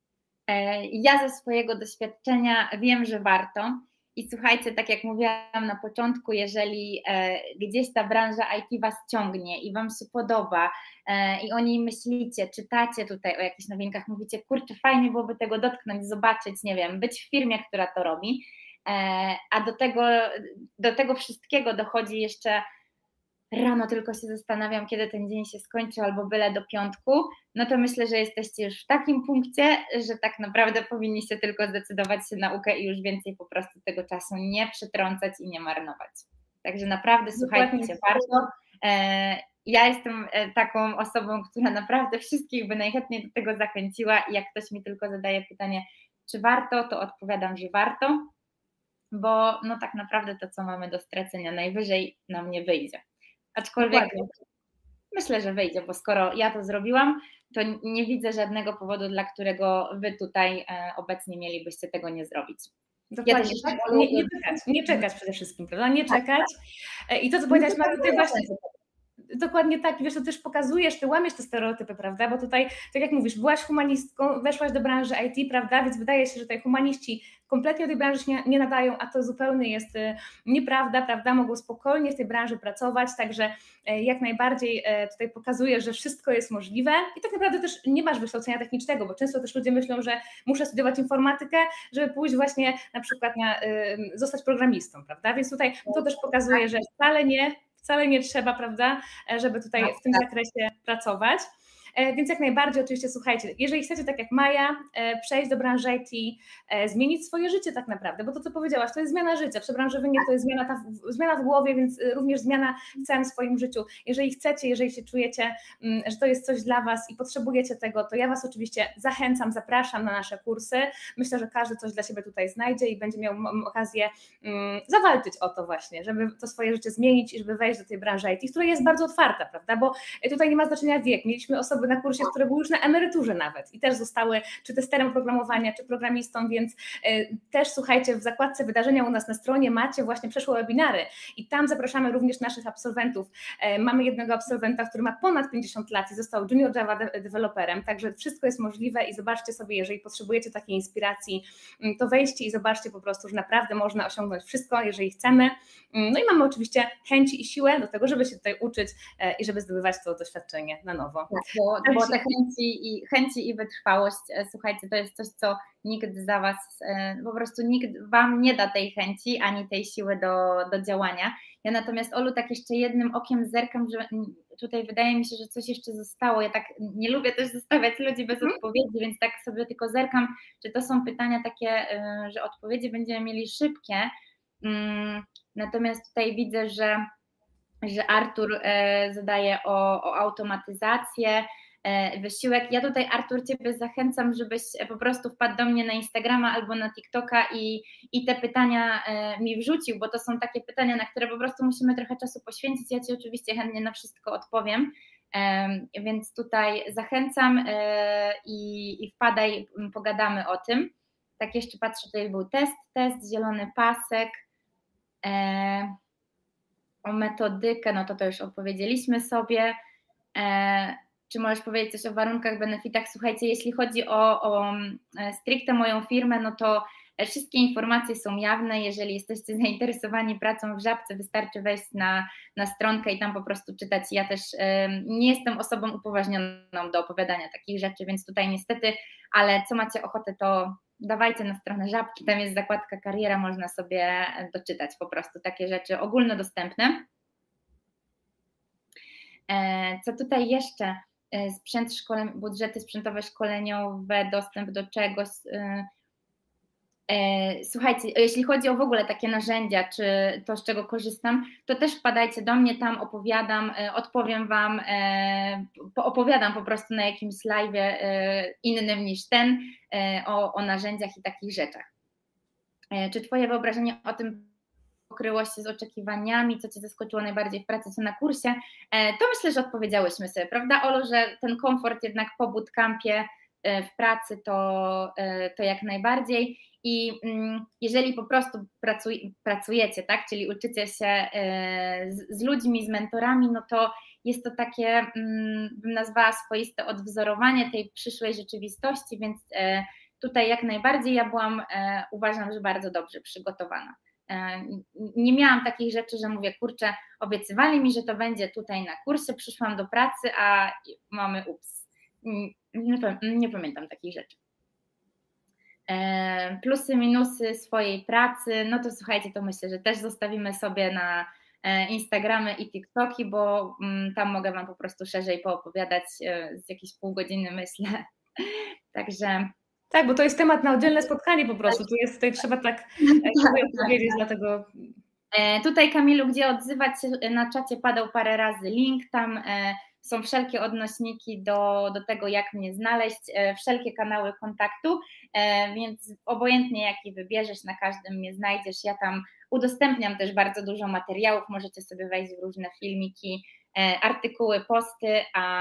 [SPEAKER 2] Ja ze swojego doświadczenia wiem, że warto. I słuchajcie, tak jak mówiłam na początku, jeżeli e, gdzieś ta branża I T Was ciągnie i Wam się podoba e, i o niej myślicie, czytacie tutaj o jakichś nowinkach, mówicie, kurczę, fajnie byłoby tego dotknąć, zobaczyć, nie wiem, być w firmie, która to robi, e, a do tego, do tego wszystkiego dochodzi jeszcze rano tylko się zastanawiam, kiedy ten dzień się skończy, albo byle do piątku, no to myślę, że jesteście już w takim punkcie, że tak naprawdę powinniście tylko zdecydować się na naukę i już więcej po prostu tego czasu nie przetrącać i nie marnować. Także naprawdę słuchajcie, warto. Ja jestem taką osobą, która naprawdę wszystkich by najchętniej do tego zachęciła i jak ktoś mi tylko zadaje pytanie, czy warto, to odpowiadam, że warto, bo no tak naprawdę to, co mamy do stracenia, najwyżej nam nie wyjdzie. Aczkolwiek Dokładnie. Myślę, że wyjdzie, bo skoro ja to zrobiłam, to nie widzę żadnego powodu, dla którego Wy tutaj obecnie mielibyście tego nie zrobić.
[SPEAKER 1] Dokładnie, tak? nie, nie czekać, nie czekać przede wszystkim, prawda? Nie czekać. I to, co powiedziałaś, Marta, ty właśnie... Dokładnie tak, wiesz, to też pokazujesz, ty łamiesz te stereotypy, prawda, bo tutaj, tak jak mówisz, byłaś humanistką, weszłaś do branży I T, prawda, więc wydaje się, że tutaj humaniści kompletnie do tej branży się nie, nie nadają, a to zupełnie jest nieprawda, prawda, mogą spokojnie w tej branży pracować, także jak najbardziej tutaj pokazujesz, że wszystko jest możliwe i tak naprawdę też nie masz wykształcenia technicznego, bo często też ludzie myślą, że muszę studiować informatykę, żeby pójść właśnie na przykład na, zostać programistą, prawda, więc tutaj to też pokazuje, że wcale nie, Wcale nie trzeba, prawda, żeby tutaj w tym zakresie pracować. Więc jak najbardziej oczywiście słuchajcie, jeżeli chcecie tak jak Maja przejść do branży I T, zmienić swoje życie tak naprawdę, bo to co powiedziałaś, to jest zmiana życia, przebranżowienie to jest zmiana, ta, zmiana w głowie, więc również zmiana w całym swoim życiu. Jeżeli chcecie, jeżeli się czujecie, że to jest coś dla Was i potrzebujecie tego, to ja Was oczywiście zachęcam, zapraszam na nasze kursy. Myślę, że każdy coś dla siebie tutaj znajdzie i będzie miał okazję zawalczyć o to właśnie, żeby to swoje życie zmienić i żeby wejść do tej branży I T, która jest bardzo otwarta, prawda, bo tutaj nie ma znaczenia wiek. Mieliśmy osoby na kursie, które były już na emeryturze nawet i też zostały czy testerem programowania, czy programistą, więc y, też słuchajcie, w zakładce wydarzenia u nas na stronie macie właśnie przeszłe webinary i tam zapraszamy również naszych absolwentów. Y, mamy jednego absolwenta, który ma ponad pięćdziesiąt lat i został junior Java de- deweloperem, także wszystko jest możliwe i zobaczcie sobie, jeżeli potrzebujecie takiej inspiracji, y, to wejdźcie i zobaczcie po prostu, że naprawdę można osiągnąć wszystko, jeżeli chcemy. Y, no i mamy oczywiście chęci i siłę do tego, żeby się tutaj uczyć y, i żeby zdobywać to doświadczenie na nowo.
[SPEAKER 2] Tak, bo Bo te chęci i, chęci i wytrwałość, słuchajcie, to jest coś, co nikt za Was, po prostu nikt Wam nie da tej chęci, ani tej siły do, do działania. Ja natomiast, Olu, tak jeszcze jednym okiem zerkam, że tutaj wydaje mi się, że coś jeszcze zostało. Ja tak nie lubię też zostawiać ludzi bez hmm. odpowiedzi, więc tak sobie tylko zerkam, że to są pytania takie, że odpowiedzi będziemy mieli szybkie. Natomiast tutaj widzę, że że Artur zadaje o, o automatyzację, wysiłek. Ja tutaj, Artur, Ciebie zachęcam, żebyś po prostu wpadł do mnie na Instagrama albo na TikToka i, i te pytania mi wrzucił, bo to są takie pytania, na które po prostu musimy trochę czasu poświęcić. Ja Ci oczywiście chętnie na wszystko odpowiem, więc tutaj zachęcam i, i wpadaj, pogadamy o tym. Tak jeszcze patrzę, tutaj był test, test, zielony pasek, o metodykę, no to to już opowiedzieliśmy sobie. Czy możesz powiedzieć coś o warunkach, benefitach? Słuchajcie, jeśli chodzi o, o stricte moją firmę, no to wszystkie informacje są jawne. Jeżeli jesteście zainteresowani pracą w Żabce, wystarczy wejść na, na stronkę i tam po prostu czytać. Ja też nie jestem osobą upoważnioną do opowiadania takich rzeczy, więc tutaj niestety, ale co macie ochotę, to dawajcie na stronę Żabki, tam jest zakładka kariera, można sobie doczytać po prostu takie rzeczy ogólnodostępne. Co tutaj jeszcze? Sprzęt szkoleń, budżety sprzętowe, szkoleniowe, dostęp do czegoś. Słuchajcie, jeśli chodzi o w ogóle takie narzędzia, czy to, z czego korzystam, to też wpadajcie do mnie, tam opowiadam, odpowiem Wam, opowiadam po prostu na jakimś live'ie innym niż ten o, o narzędziach i takich rzeczach. Czy Twoje wyobrażenie o tym pokryło się z oczekiwaniami, co Cię zaskoczyło najbardziej w pracy, co na kursie? To myślę, że odpowiedziałyśmy sobie, prawda, Olu, że ten komfort jednak po bootcampie w pracy to, to jak najbardziej. I jeżeli po prostu pracuj, pracujecie, tak, czyli uczycie się z, z ludźmi, z mentorami, no to jest to takie, bym nazwała, swoiste odwzorowanie tej przyszłej rzeczywistości, więc tutaj jak najbardziej ja byłam, uważam, że bardzo dobrze przygotowana. Nie miałam takich rzeczy, że mówię, kurczę, obiecywali mi, że to będzie tutaj na kursie, przyszłam do pracy, a mamy ups. Nie, nie pamiętam takich rzeczy. Plusy, minusy swojej pracy, no to słuchajcie, to myślę, że też zostawimy sobie na Instagramy i TikToki, bo tam mogę Wam po prostu szerzej poopowiadać z jakieś pół godziny, myślę. Także...
[SPEAKER 1] Tak, bo to jest temat na oddzielne spotkanie po prostu, tu jest, tutaj trzeba tak odpowiedzieć, dlatego...
[SPEAKER 2] Tutaj, Kamilu, gdzie odzywać się, na czacie padał parę razy link, tam są wszelkie odnośniki do, do tego, jak mnie znaleźć, wszelkie kanały kontaktu, więc obojętnie jaki wybierzesz, na każdym mnie znajdziesz. Ja tam udostępniam też bardzo dużo materiałów, możecie sobie wejść w różne filmiki, artykuły, posty,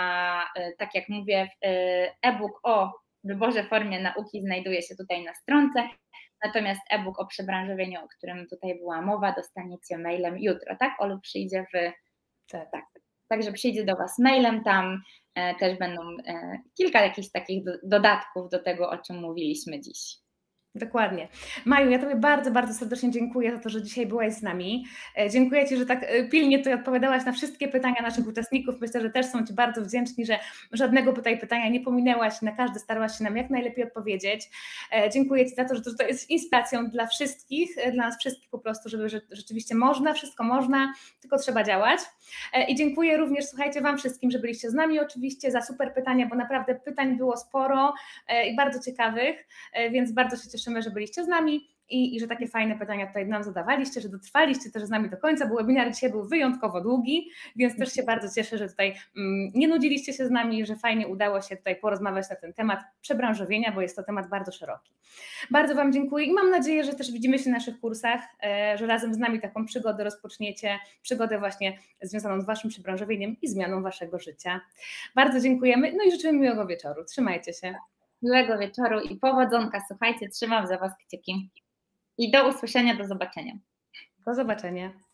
[SPEAKER 2] a tak jak mówię, e-book o wyborze w formie nauki znajduje się tutaj na stronce, natomiast e-book o przebranżowieniu, o którym tutaj była mowa, dostaniecie mailem jutro, tak? Olu przyjdzie w...
[SPEAKER 1] Tak.
[SPEAKER 2] tak. Także przyjdzie do Was mailem, tam e, też będą e, kilka jakichś takich do, dodatków do tego, o czym mówiliśmy dziś.
[SPEAKER 1] Dokładnie. Maju, ja Tobie bardzo, bardzo serdecznie dziękuję za to, że dzisiaj byłaś z nami. Dziękuję Ci, że tak pilnie tutaj odpowiadałaś na wszystkie pytania naszych uczestników. Myślę, że też są Ci bardzo wdzięczni, że żadnego tutaj pytania nie pominęłaś, na każde starałaś się nam jak najlepiej odpowiedzieć. Dziękuję Ci za to, że to jest inspiracją dla wszystkich, dla nas wszystkich po prostu, żeby rzeczywiście można, wszystko można, tylko trzeba działać. I dziękuję również, słuchajcie, Wam wszystkim, że byliście z nami oczywiście, za super pytania, bo naprawdę pytań było sporo i bardzo ciekawych, więc bardzo się cieszę, że byliście z nami i, i że takie fajne pytania tutaj nam zadawaliście, że dotrwaliście też z nami do końca, bo webinar dzisiaj był wyjątkowo długi, więc też się bardzo cieszę, że tutaj mm, nie nudziliście się z nami, że fajnie udało się tutaj porozmawiać na ten temat przebranżowienia, bo jest to temat bardzo szeroki. Bardzo Wam dziękuję i mam nadzieję, że też widzimy się na naszych kursach, e, że razem z nami taką przygodę rozpoczniecie, przygodę właśnie związaną z Waszym przebranżowieniem i zmianą Waszego życia. Bardzo dziękujemy, no i życzymy miłego wieczoru. Trzymajcie się.
[SPEAKER 2] Miłego wieczoru i powodzonka, słuchajcie, trzymam za Was kciuki. I do usłyszenia, do zobaczenia.
[SPEAKER 1] Do zobaczenia.